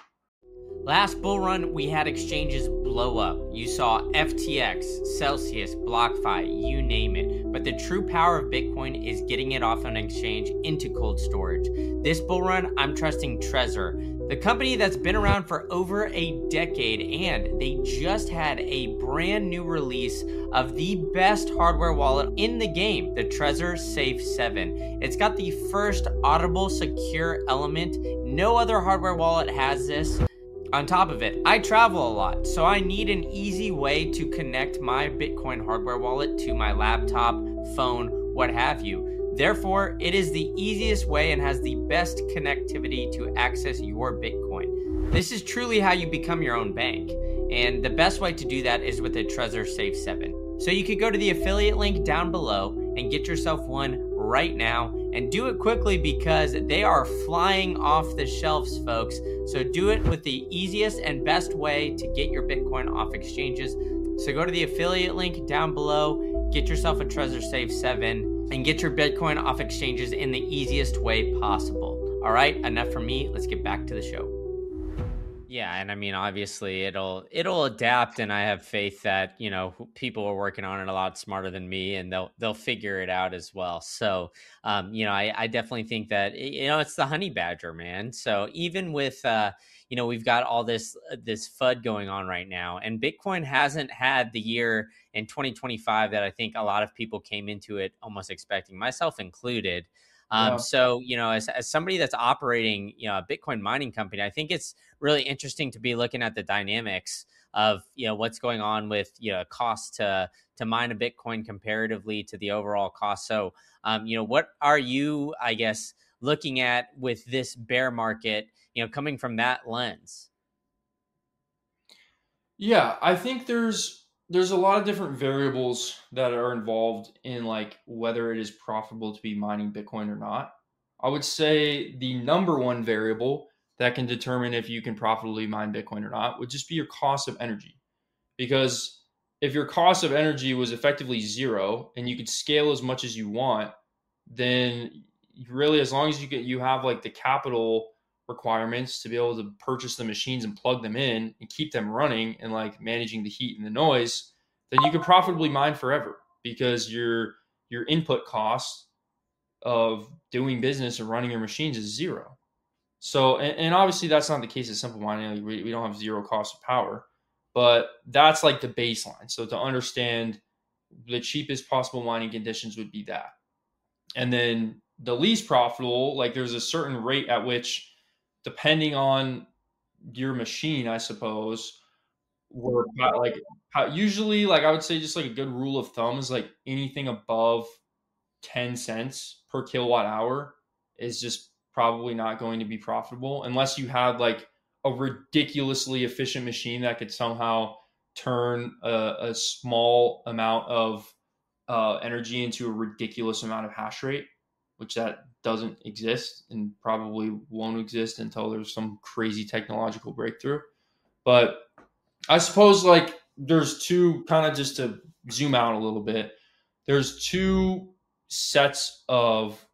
Last bull run, we had exchanges blow up. You saw F T X, Celsius, BlockFi, you name it. But the true power of Bitcoin is getting it off an exchange into cold storage. This bull run, I'm trusting Trezor, the company that's been around for over a decade, and they just had a brand new release of the best hardware wallet in the game, the Trezor Safe seven. It's got the first audible secure element. No other hardware wallet has this. On top of it, I travel a lot, so I need an easy way to connect my Bitcoin hardware wallet to my laptop, phone, what have you. Therefore, it is the easiest way and has the best connectivity to access your Bitcoin. This is truly how you become your own bank, and the best way to do that is with the Trezor Safe seven. So you could go to the affiliate link down below and get yourself one right now, and do it quickly because they are flying off the shelves, folks. So do it with the easiest and best way to get your Bitcoin off exchanges. So go to the affiliate link down below, get yourself a Trezor Safe seven, and get your Bitcoin off exchanges in the easiest way possible. All right, enough from me. Let's get back to the show. Yeah, and I mean, obviously, it'll it'll adapt, and I have faith that, you know, people are working on it a lot smarter than me, and they'll they'll figure it out as well. So, um, you know, I, I definitely think that, you know, it's the honey badger, man. So even with, uh, you know, we've got all this this F U D going on right now, and Bitcoin hasn't had the year in twenty twenty-five that I think a lot of people came into it almost expecting, myself included. Um, Yeah. So, you know, as, as somebody that's operating, you know, a Bitcoin mining company, I think it's really interesting to be looking at the dynamics of, you know, what's going on with, you know, cost to, to mine a Bitcoin comparatively to the overall cost. So, um, you know, what are you, I guess, looking at with this bear market, you know, coming from that lens? Yeah, I think there's there's a lot of different variables that are involved in like whether it is profitable to be mining Bitcoin or not. I would say the number one variable that can determine if you can profitably mine Bitcoin or not would just be your cost of energy. Because if your cost of energy was effectively zero and you could scale as much as you want, then really, as long as you get you have like the capital requirements to be able to purchase the machines and plug them in and keep them running and like managing the heat and the noise, then you could profitably mine forever because your your input cost of doing business or running your machines is zero. So, and, and obviously that's not the case at Simple Mining. Like we, we don't have zero cost of power, but that's like the baseline. So to understand the cheapest possible mining conditions would be that. And then the least profitable, like there's a certain rate at which, depending on your machine, I suppose, we're like usually, like I would say, just like a good rule of thumb is like anything above ten cents per kilowatt hour is just probably not going to be profitable unless you had like a ridiculously efficient machine that could somehow turn a, a small amount of uh, energy into a ridiculous amount of hash rate, which that doesn't exist and probably won't exist until there's some crazy technological breakthrough. But I suppose like there's two, kind of just to zoom out a little bit, there's two sets of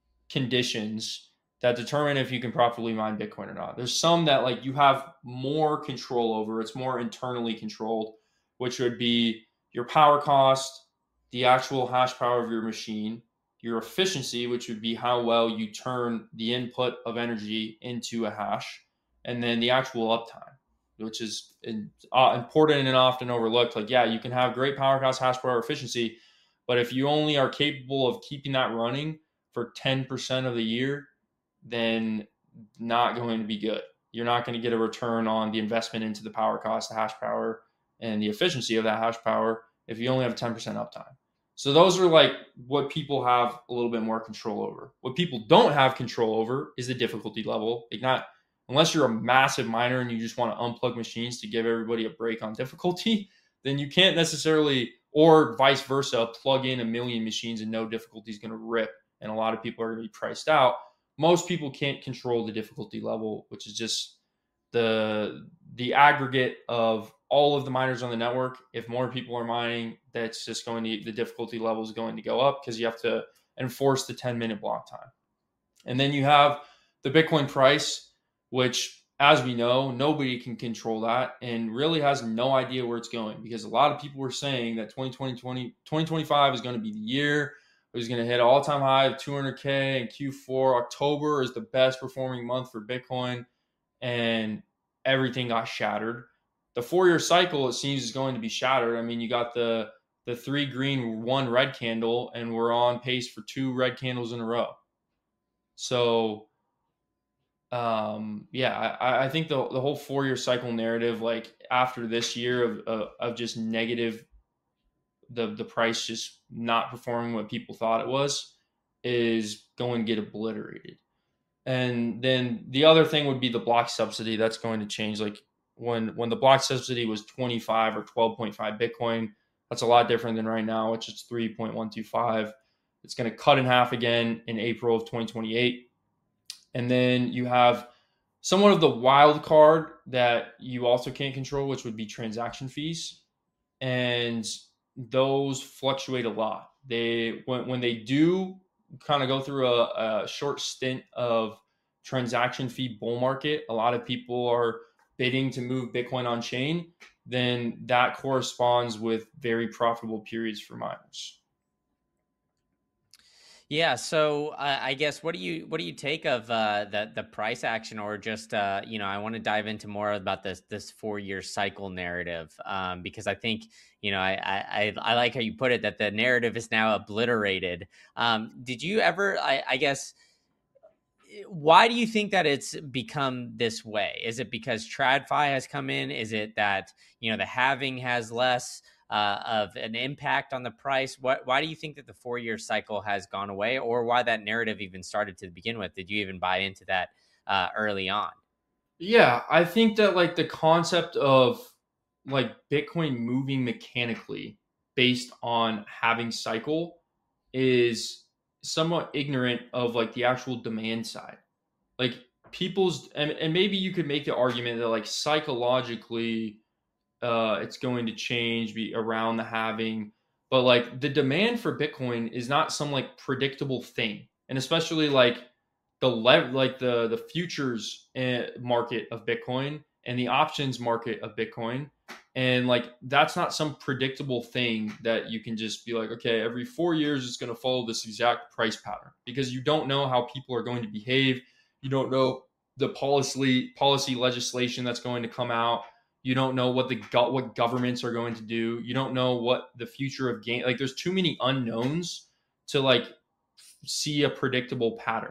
conditions that determine if you can properly mine Bitcoin or not. There's some that like you have more control over. It's more internally controlled, which would be your power cost, the actual hash power of your machine, your efficiency, which would be how well you turn the input of energy into a hash, and then the actual uptime, which is uh, important and often overlooked. Like, yeah, you can have great power cost, hash power, efficiency, but if you only are capable of keeping that running for ten percent of the year, then not going to be good. You're not going to get a return on the investment into the power cost, the hash power, and the efficiency of that hash power if you only have ten percent uptime. So those are like what people have a little bit more control over. What people don't have control over is the difficulty level. Like not unless you're a massive miner and you just want to unplug machines to give everybody a break on difficulty, then you can't necessarily or vice versa, plug in a million machines and no difficulty is going to rip. And a lot of people are going to be priced out. Most people can't control the difficulty level, which is just the the aggregate of all of the miners on the network. If more people are mining, that's just going to, the difficulty level is going to go up because you have to enforce the ten minute block time. And then you have the Bitcoin price, which, as we know, nobody can control that and really has no idea where it's going, because a lot of people were saying that twenty twenty, twenty twenty-five is going to be the year. It was going to hit an all-time high of two hundred K in Q four. October is the best performing month for Bitcoin, and everything got shattered. The four-year cycle, it seems, is going to be shattered. I mean, you got the the three green, one red candle, and we're on pace for two red candles in a row. So, um, yeah, I, I think the the whole four-year cycle narrative, like after this year of of, of just negative, the the price just not performing what people thought it was, is going to get obliterated. And then the other thing would be the block subsidy. That's going to change. Like when when the block subsidy was twenty-five or twelve point five Bitcoin, that's a lot different than right now, which is three point one two five. It's going to cut in half again in April of twenty twenty-eight. And then you have somewhat of the wild card that you also can't control, which would be transaction fees. And those fluctuate a lot. They when, when they do kind of go through a, a short stint of transaction fee bull market, a lot of people are bidding to move Bitcoin on chain, then that corresponds with very profitable periods for miners. Yeah, so uh, I guess what do you what do you take of uh, the the price action, or just uh, you know, I want to dive into more about this this four year cycle narrative, um, because I think, you know, I, I I like how you put it, that the narrative is now obliterated. Um, did you ever? I, I guess. Why do you think that it's become this way? Is it because TradFi has come in? Is it that, you know, the halving has less uh, of an impact on the price? What, why do you think that the four-year cycle has gone away, or why that narrative even started to begin with? Did you even buy into that uh, early on? Yeah, I think that like the concept of like Bitcoin moving mechanically based on halving cycle is somewhat ignorant of like the actual demand side. Like people's, and, and maybe you could make the argument that like psychologically uh it's going to change be around the halving, but like the demand for Bitcoin is not some like predictable thing. And especially like the lev like the the futures market of Bitcoin and the options market of Bitcoin, and like that's not some predictable thing that you can just be like, okay, every four years it's going to follow this exact price pattern, because you don't know how people are going to behave. You don't know the policy policy legislation that's going to come out. You don't know what the what governments are going to do. You don't know what the future of game, like there's too many unknowns to like see a predictable pattern.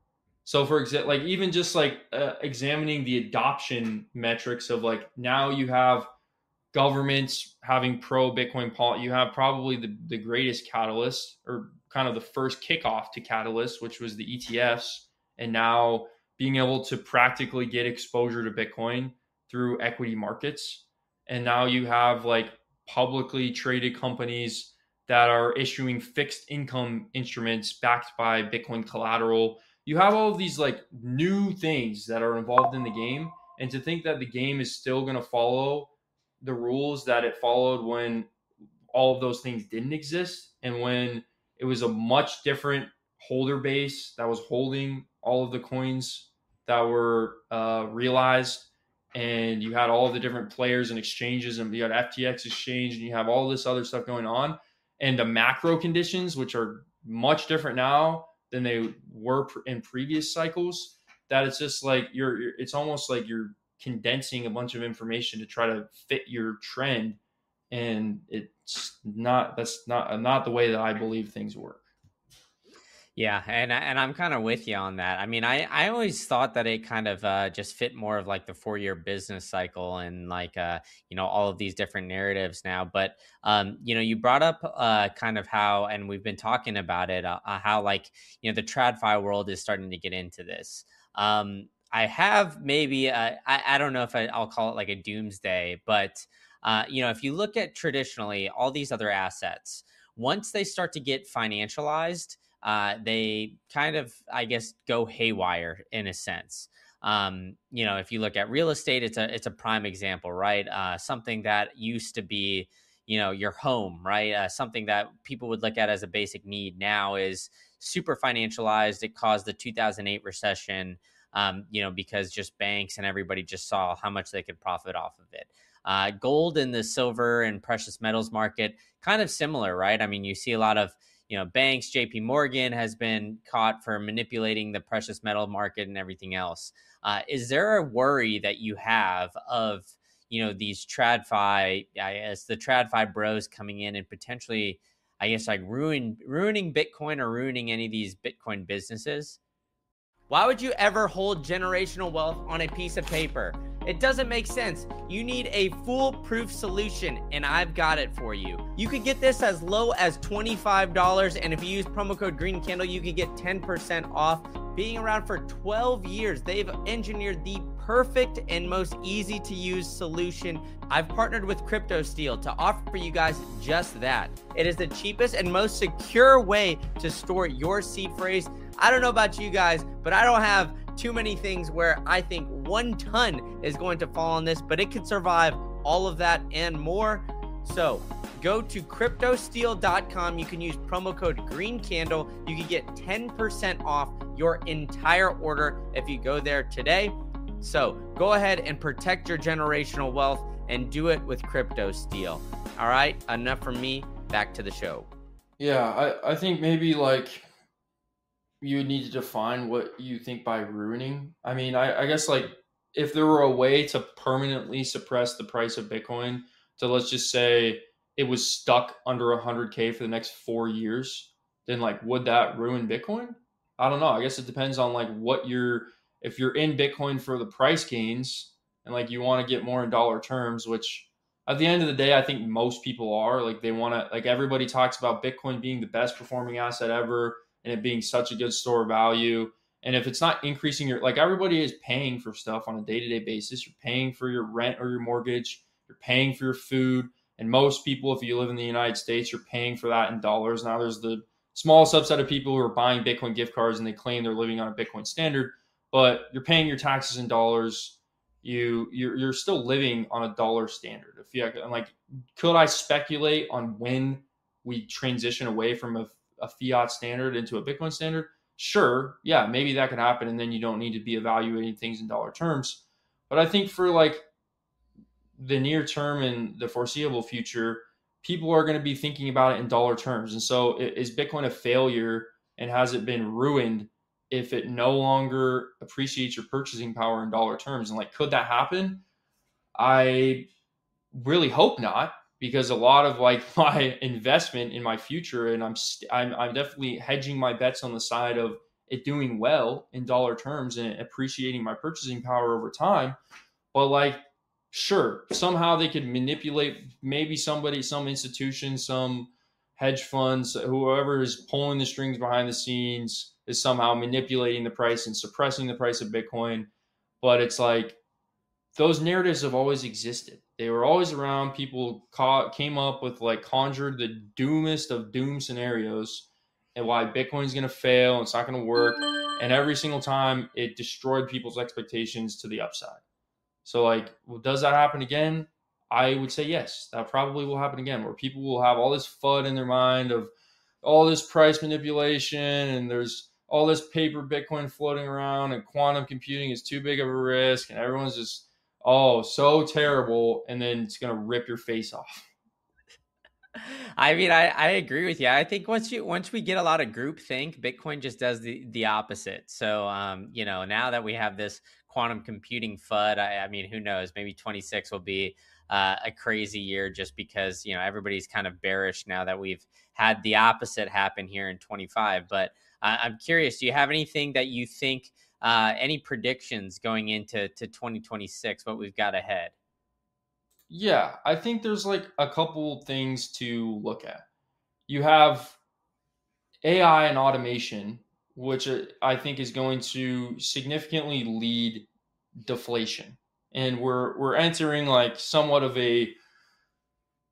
So for example, like even just like uh, examining the adoption metrics of like, now you have governments having pro Bitcoin policy. You have probably the, the greatest catalyst, or kind of the first kickoff to catalyst, which was the E T Fs. And now being able to practically get exposure to Bitcoin through equity markets. And now you have like publicly traded companies that are issuing fixed income instruments backed by Bitcoin collateral. You have all of these like new things that are involved in the game. And to think that the game is still going to follow the rules that it followed when all of those things didn't exist, and when it was a much different holder base that was holding all of the coins that were uh, realized, and you had all the different players and exchanges, and you had F T X exchange, and you have all this other stuff going on, and the macro conditions, which are much different now than they were in previous cycles, that it's just like you're, you're it's almost like you're condensing a bunch of information to try to fit your trend, and it's not that's not not the way that I believe things work. Yeah, and and I'm kind of with you on that. I mean, I I always thought that it kind of uh, just fit more of like the four year business cycle, and like uh you know, all of these different narratives now. But um you know, you brought up uh kind of how, and we've been talking about it, uh, how like, you know, the TradFi world is starting to get into this. Um, I have maybe uh, I I don't know if I, I'll call it like a doomsday, but Uh, you know, if you look at traditionally all these other assets, once they start to get financialized, uh, they kind of, I guess, go haywire in a sense. Um, you know, if you look at real estate, it's a it's a prime example, right? Uh, something that used to be, you know, your home, right? Uh, something that people would look at as a basic need now is super financialized. It caused the two thousand eight recession, um, you know, because just banks and everybody just saw how much they could profit off of it. Uh, gold and the silver and precious metals market, kind of similar, right? I mean, you see a lot of, you know, banks. J P Morgan has been caught for manipulating the precious metal market and everything else. Uh, is there a worry that you have of, you know, these TradFi, I guess the TradFi bros coming in and potentially, I guess, like ruin ruining Bitcoin or ruining any of these Bitcoin businesses? Why would you ever hold generational wealth on a piece of paper? It doesn't make sense. You need a foolproof solution, and I've got it for you. You could get this as low as twenty-five dollars, and if you use promo code Green Candle, you can get ten percent off. Being around for twelve years, they've engineered the perfect and most easy to use solution. I've partnered with CryptoSteel to offer you guys just that. It is the cheapest and most secure way to store your seed phrase. I don't know about you guys, but I don't have too many things where I think one ton is going to fall on this, but it could survive all of that and more. So go to crypto steel dot com. You can use promo code Green Candle. You can get ten percent off your entire order if you go there today. So go ahead and protect your generational wealth and do it with CryptoSteel. All right, enough from me. Back to the show. Yeah, I, I think maybe like you would need to define what you think by ruining. I mean, I, I guess like if there were a way to permanently suppress the price of Bitcoin to, let's just say it was stuck under one hundred K for the next four years, then like would that ruin Bitcoin? I don't know. I guess it depends on like what you're, if you're in Bitcoin for the price gains and like you want to get more in dollar terms, which at the end of the day, I think most people are like, they want to, like everybody talks about Bitcoin being the best performing asset ever and it being such a good store of value. And if it's not increasing your, like everybody is paying for stuff on a day-to-day basis. You're paying for your rent or your mortgage. You're paying for your food. And most people, if you live in the United States, you're paying for that in dollars. Now there's the small subset of people who are buying Bitcoin gift cards and they claim they're living on a Bitcoin standard, but you're paying your taxes in dollars. You you're, you're still living on a dollar standard. If you I'm like, could I speculate on when we transition away from a, a fiat standard into a Bitcoin standard? Sure, yeah, maybe that could happen, and then you don't need to be evaluating things in dollar terms. But I think for like the near term and the foreseeable future, people are going to be thinking about it in dollar terms. And so is Bitcoin a failure and has it been ruined if it no longer appreciates your purchasing power in dollar terms? And like, could that happen? I really hope not, because a lot of like my investment in my future, and I'm, st- I'm, I'm definitely hedging my bets on the side of it doing well in dollar terms and appreciating my purchasing power over time. But like, sure, somehow they could manipulate, maybe somebody, some institution, some hedge funds, whoever is pulling the strings behind the scenes is somehow manipulating the price and suppressing the price of Bitcoin. But it's like, those narratives have always existed. They were always around. People caught, came up with like conjured the doomest of doom scenarios and why Bitcoin's going to fail and it's not going to work. And every single time it destroyed people's expectations to the upside. So like, well, does that happen again? I would say yes, that probably will happen again, where people will have all this F U D in their mind of all this price manipulation and there's all this paper Bitcoin floating around and quantum computing is too big of a risk and everyone's just, oh, so terrible. And then it's going to rip your face off. I mean, I, I agree with you. I think once you once we get a lot of group think, Bitcoin just does the, the opposite. So, um, you know, now that we have this quantum computing F U D, I, I mean, who knows? Maybe twenty-six will be uh, a crazy year just because, you know, everybody's kind of bearish now that we've had the opposite happen here in twenty-five. But uh, I'm curious, do you have anything that you think, uh, any predictions going into to twenty twenty-six, what we've got ahead? Yeah, I think there's like a couple things to look at. You have A I and automation, which I think is going to significantly lead deflation. And we're we're entering like somewhat of a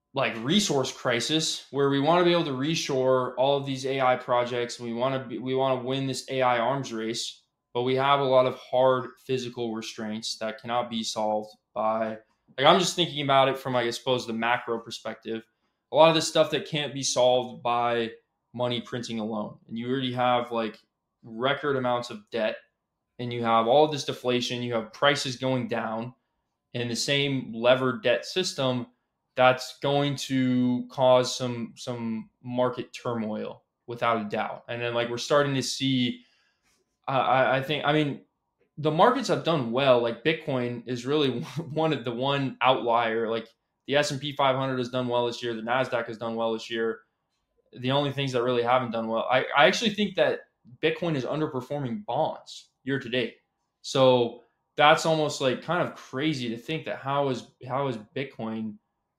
like resource crisis where we want to be able to reshore all of these A I projects. We want to be, we want to win this A I arms race, but we have a lot of hard physical restraints that cannot be solved by, like, I'm just thinking about it from, like, I suppose, the macro perspective. A lot of this stuff that can't be solved by money printing alone. And you already have like record amounts of debt, and you have all of this deflation, you have prices going down in the same levered debt system. That's going to cause some some market turmoil without a doubt. And then, like, we're starting to see, uh, I, I think, I mean, the markets have done well. Like, Bitcoin is really one of the one outlier. Like, the S and P five hundred has done well this year. The NASDAQ has done well this year. The only things that really haven't done well, I, I actually think that Bitcoin is underperforming bonds year to date. So that's almost like kind of crazy to think that how is how is Bitcoin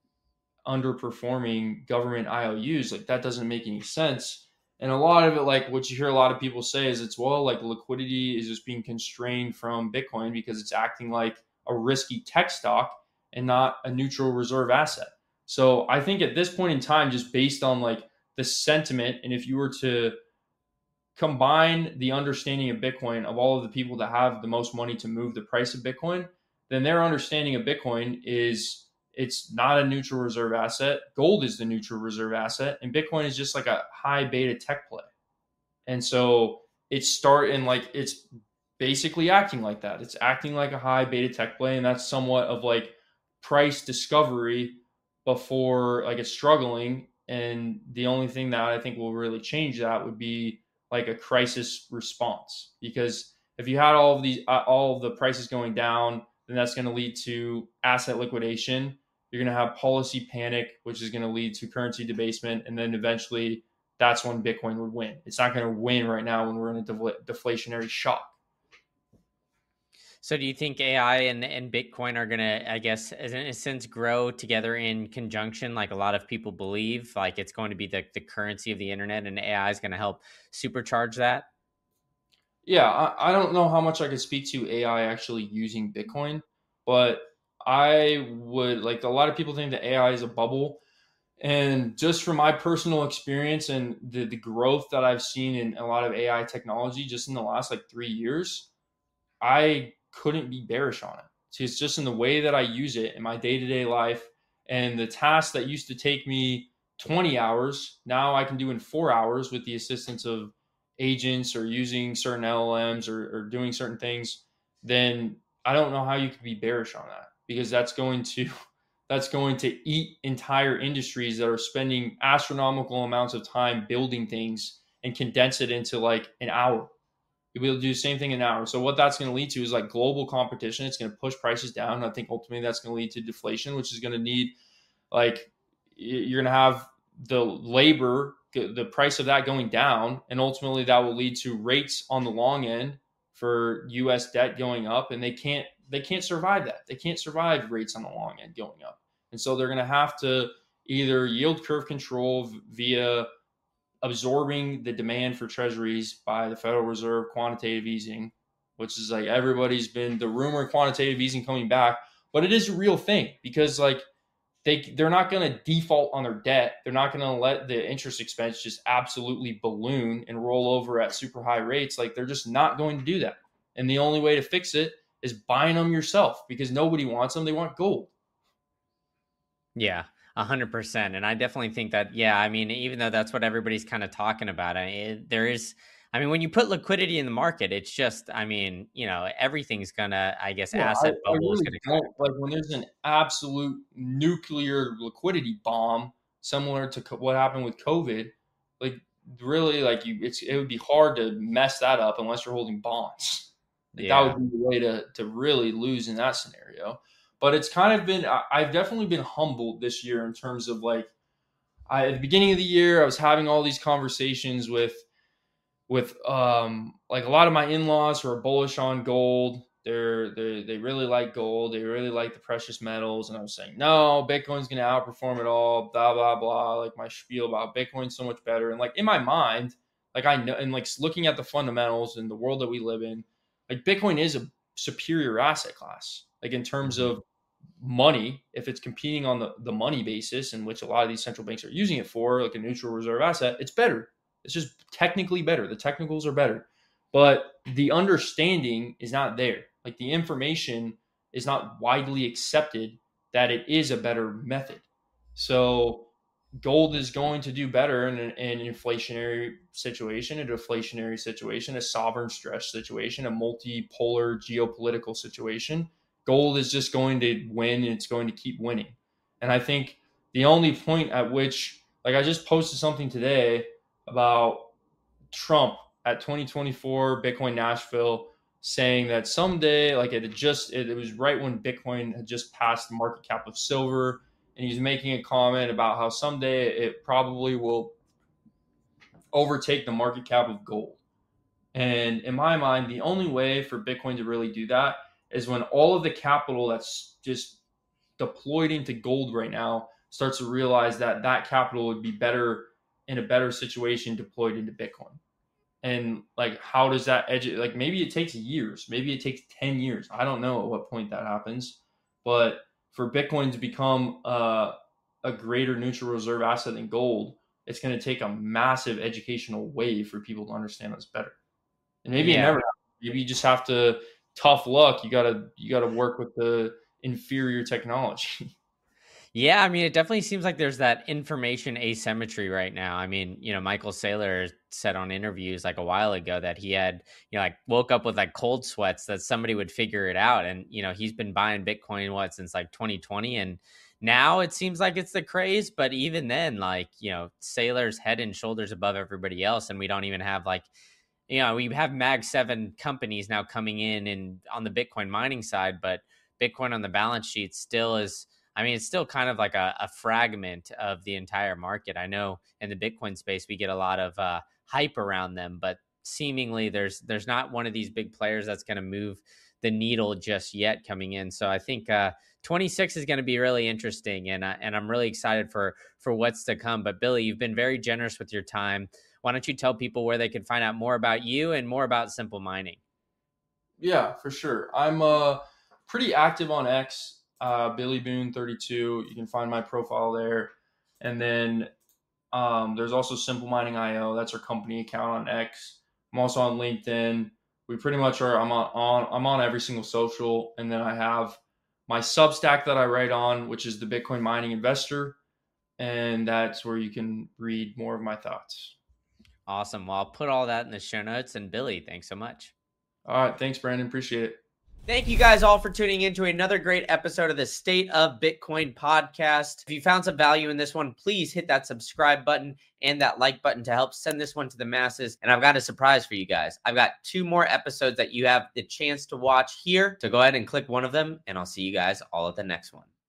underperforming government I O Us? Like, that doesn't make any sense. And a lot of it, like what you hear a lot of people say, is it's, well, like, liquidity is just being constrained from Bitcoin because it's acting like a risky tech stock and not a neutral reserve asset. So I think at this point in time, just based on like the sentiment, and if you were to combine the understanding of Bitcoin of all of the people that have the most money to move the price of Bitcoin, then their understanding of Bitcoin is it's not a neutral reserve asset. Gold is the neutral reserve asset, and Bitcoin is just like a high beta tech play. And so it's starting, like, it's basically acting like that. It's acting like a high beta tech play, and that's somewhat of like price discovery before, like, it's struggling. And the only thing that I think will really change that would be like a crisis response, because if you had all of these, uh, all of the prices going down, then that's going to lead to asset liquidation. You're going to have policy panic, which is going to lead to currency debasement. And then eventually that's when Bitcoin would win. It's not going to win right now when we're in a defl- deflationary shock. So do you think A I and, and Bitcoin are going to, I guess, in a sense, grow together in conjunction, like a lot of people believe, like it's going to be the, the currency of the internet, and A I is going to help supercharge that? Yeah, I, I don't know how much I could speak to A I actually using Bitcoin, but I would, like, a lot of people think that A I is a bubble. And just from my personal experience and the, the growth that I've seen in a lot of A I technology just in the last like three years, I couldn't be bearish on it. So it's just in the way that I use it in my day-to-day life, and the tasks that used to take me twenty hours, now I can do in four hours with the assistance of agents or using certain L L Ms, or, or doing certain things. Then I don't know how you could be bearish on that, because that's going to that's going to eat entire industries that are spending astronomical amounts of time building things and condense it into like an hour. You'll be able to do the same thing in an hour. So what that's going to lead to is like global competition. It's going to push prices down. And I think ultimately that's going to lead to deflation, which is going to need, like, you're going to have the labor, the price of that going down. And ultimately that will lead to rates on the long end for U S debt going up. And they can't, they can't survive that. They can't survive rates on the long end going up. And so they're going to have to either yield curve control via absorbing the demand for treasuries by the Federal Reserve, quantitative easing, which is like everybody's been the rumor of quantitative easing coming back, but it is a real thing, because like they they're not going to default on their debt. They're not going to let the interest expense just absolutely balloon and roll over at super high rates. Like, they're just not going to do that. And the only way to fix it is buying them yourself, because nobody wants them. They want gold. Yeah, a hundred percent. And I definitely think that, yeah, I mean, even though that's what everybody's kind of talking about, I mean, it, there is, I mean, when you put liquidity in the market, it's just, I mean, you know, everything's gonna, I guess, Yeah, asset I, I bubble is really gonna don't come. like when there's an absolute nuclear liquidity bomb, similar to co- what happened with COVID. Like, really, like you, it's it would be hard to mess that up unless you're holding bonds. Like, that Yeah. would be the way to to really lose in that scenario. But it's kind of been, I, I've definitely been humbled this year in terms of like, I, at the beginning of the year, I was having all these conversations with with um like a lot of my in-laws who are bullish on gold. They're they they really like gold. They really like the precious metals, and I was saying, no, Bitcoin's going to outperform it all. Blah blah blah. Like my spiel about Bitcoin's so much better, and like in my mind, like I know, and like looking at the fundamentals in the world that we live in, like Bitcoin is a superior asset class. Like in terms Mhm. of money, if it's competing on the, the money basis in which a lot of these central banks are using it for, like a neutral reserve asset, it's better. It's just technically better. The technicals are better, but the understanding is not there. Like the information is not widely accepted that it is a better method. So gold is going to do better in an, in an inflationary situation, a deflationary situation, a sovereign stress situation, a multipolar geopolitical situation. Gold is just going to win, and it's going to keep winning. And I think the only point at which, like I just posted something today about Trump at twenty twenty-four Bitcoin Nashville saying that someday, like it had just, it, it was right when Bitcoin had just passed the market cap of silver. And he's making a comment about how someday it probably will overtake the market cap of gold. And in my mind, the only way for Bitcoin to really do that is when all of the capital that's just deployed into gold right now starts to realize that that capital would be better in a better situation deployed into Bitcoin. And like, how does that edge? Like maybe it takes years, maybe it takes ten years. I don't know at what point that happens, but for Bitcoin to become uh, a greater neutral reserve asset than gold, it's going to take a massive educational wave for people to understand this better. And maybe yeah. it never happens. Maybe you just have to tough luck. You gotta you gotta work with the inferior technology. Yeah, I mean, it definitely seems like there's that information asymmetry right now. I mean, you know, Michael Saylor said on interviews like a while ago that he had, you know, like woke up with like cold sweats that somebody would figure it out. And, you know, he's been buying Bitcoin, what, since like twenty twenty. And now it seems like it's the craze. But even then, like, you know, Saylor's head and shoulders above everybody else. And we don't even have like, you know, we have Mag seven companies now coming in and on the Bitcoin mining side, but Bitcoin on the balance sheet still is, I mean, it's still kind of like a, a fragment of the entire market. I know in the Bitcoin space, we get a lot of uh, hype around them, but seemingly there's there's not one of these big players that's going to move the needle just yet coming in. So I think uh, twenty-six is going to be really interesting, and uh, and I'm really excited for for what's to come. But Billy, you've been very generous with your time. Why don't you tell people where they can find out more about you and more about Simple Mining? Yeah, for sure. I'm uh, pretty active on X. Uh, Billy Boone thirty-two. You can find my profile there. And then um, there's also Simple Mining I O. That's our company account on X. I'm also on LinkedIn. We pretty much are. I'm on, on. I'm on every single social. And then I have my Substack that I write on, which is the Bitcoin Mining Investor, and that's where you can read more of my thoughts. Awesome. Well, I'll put all that in the show notes. And Billy, thanks so much. All right. Thanks, Brandon. Appreciate it. Thank you guys all for tuning in to another great episode of the State of Bitcoin podcast. If you found some value in this one, please hit that subscribe button and that like button to help send this one to the masses. And I've got a surprise for you guys. I've got two more episodes that you have the chance to watch here. So go ahead and click one of them, and I'll see you guys all at the next one.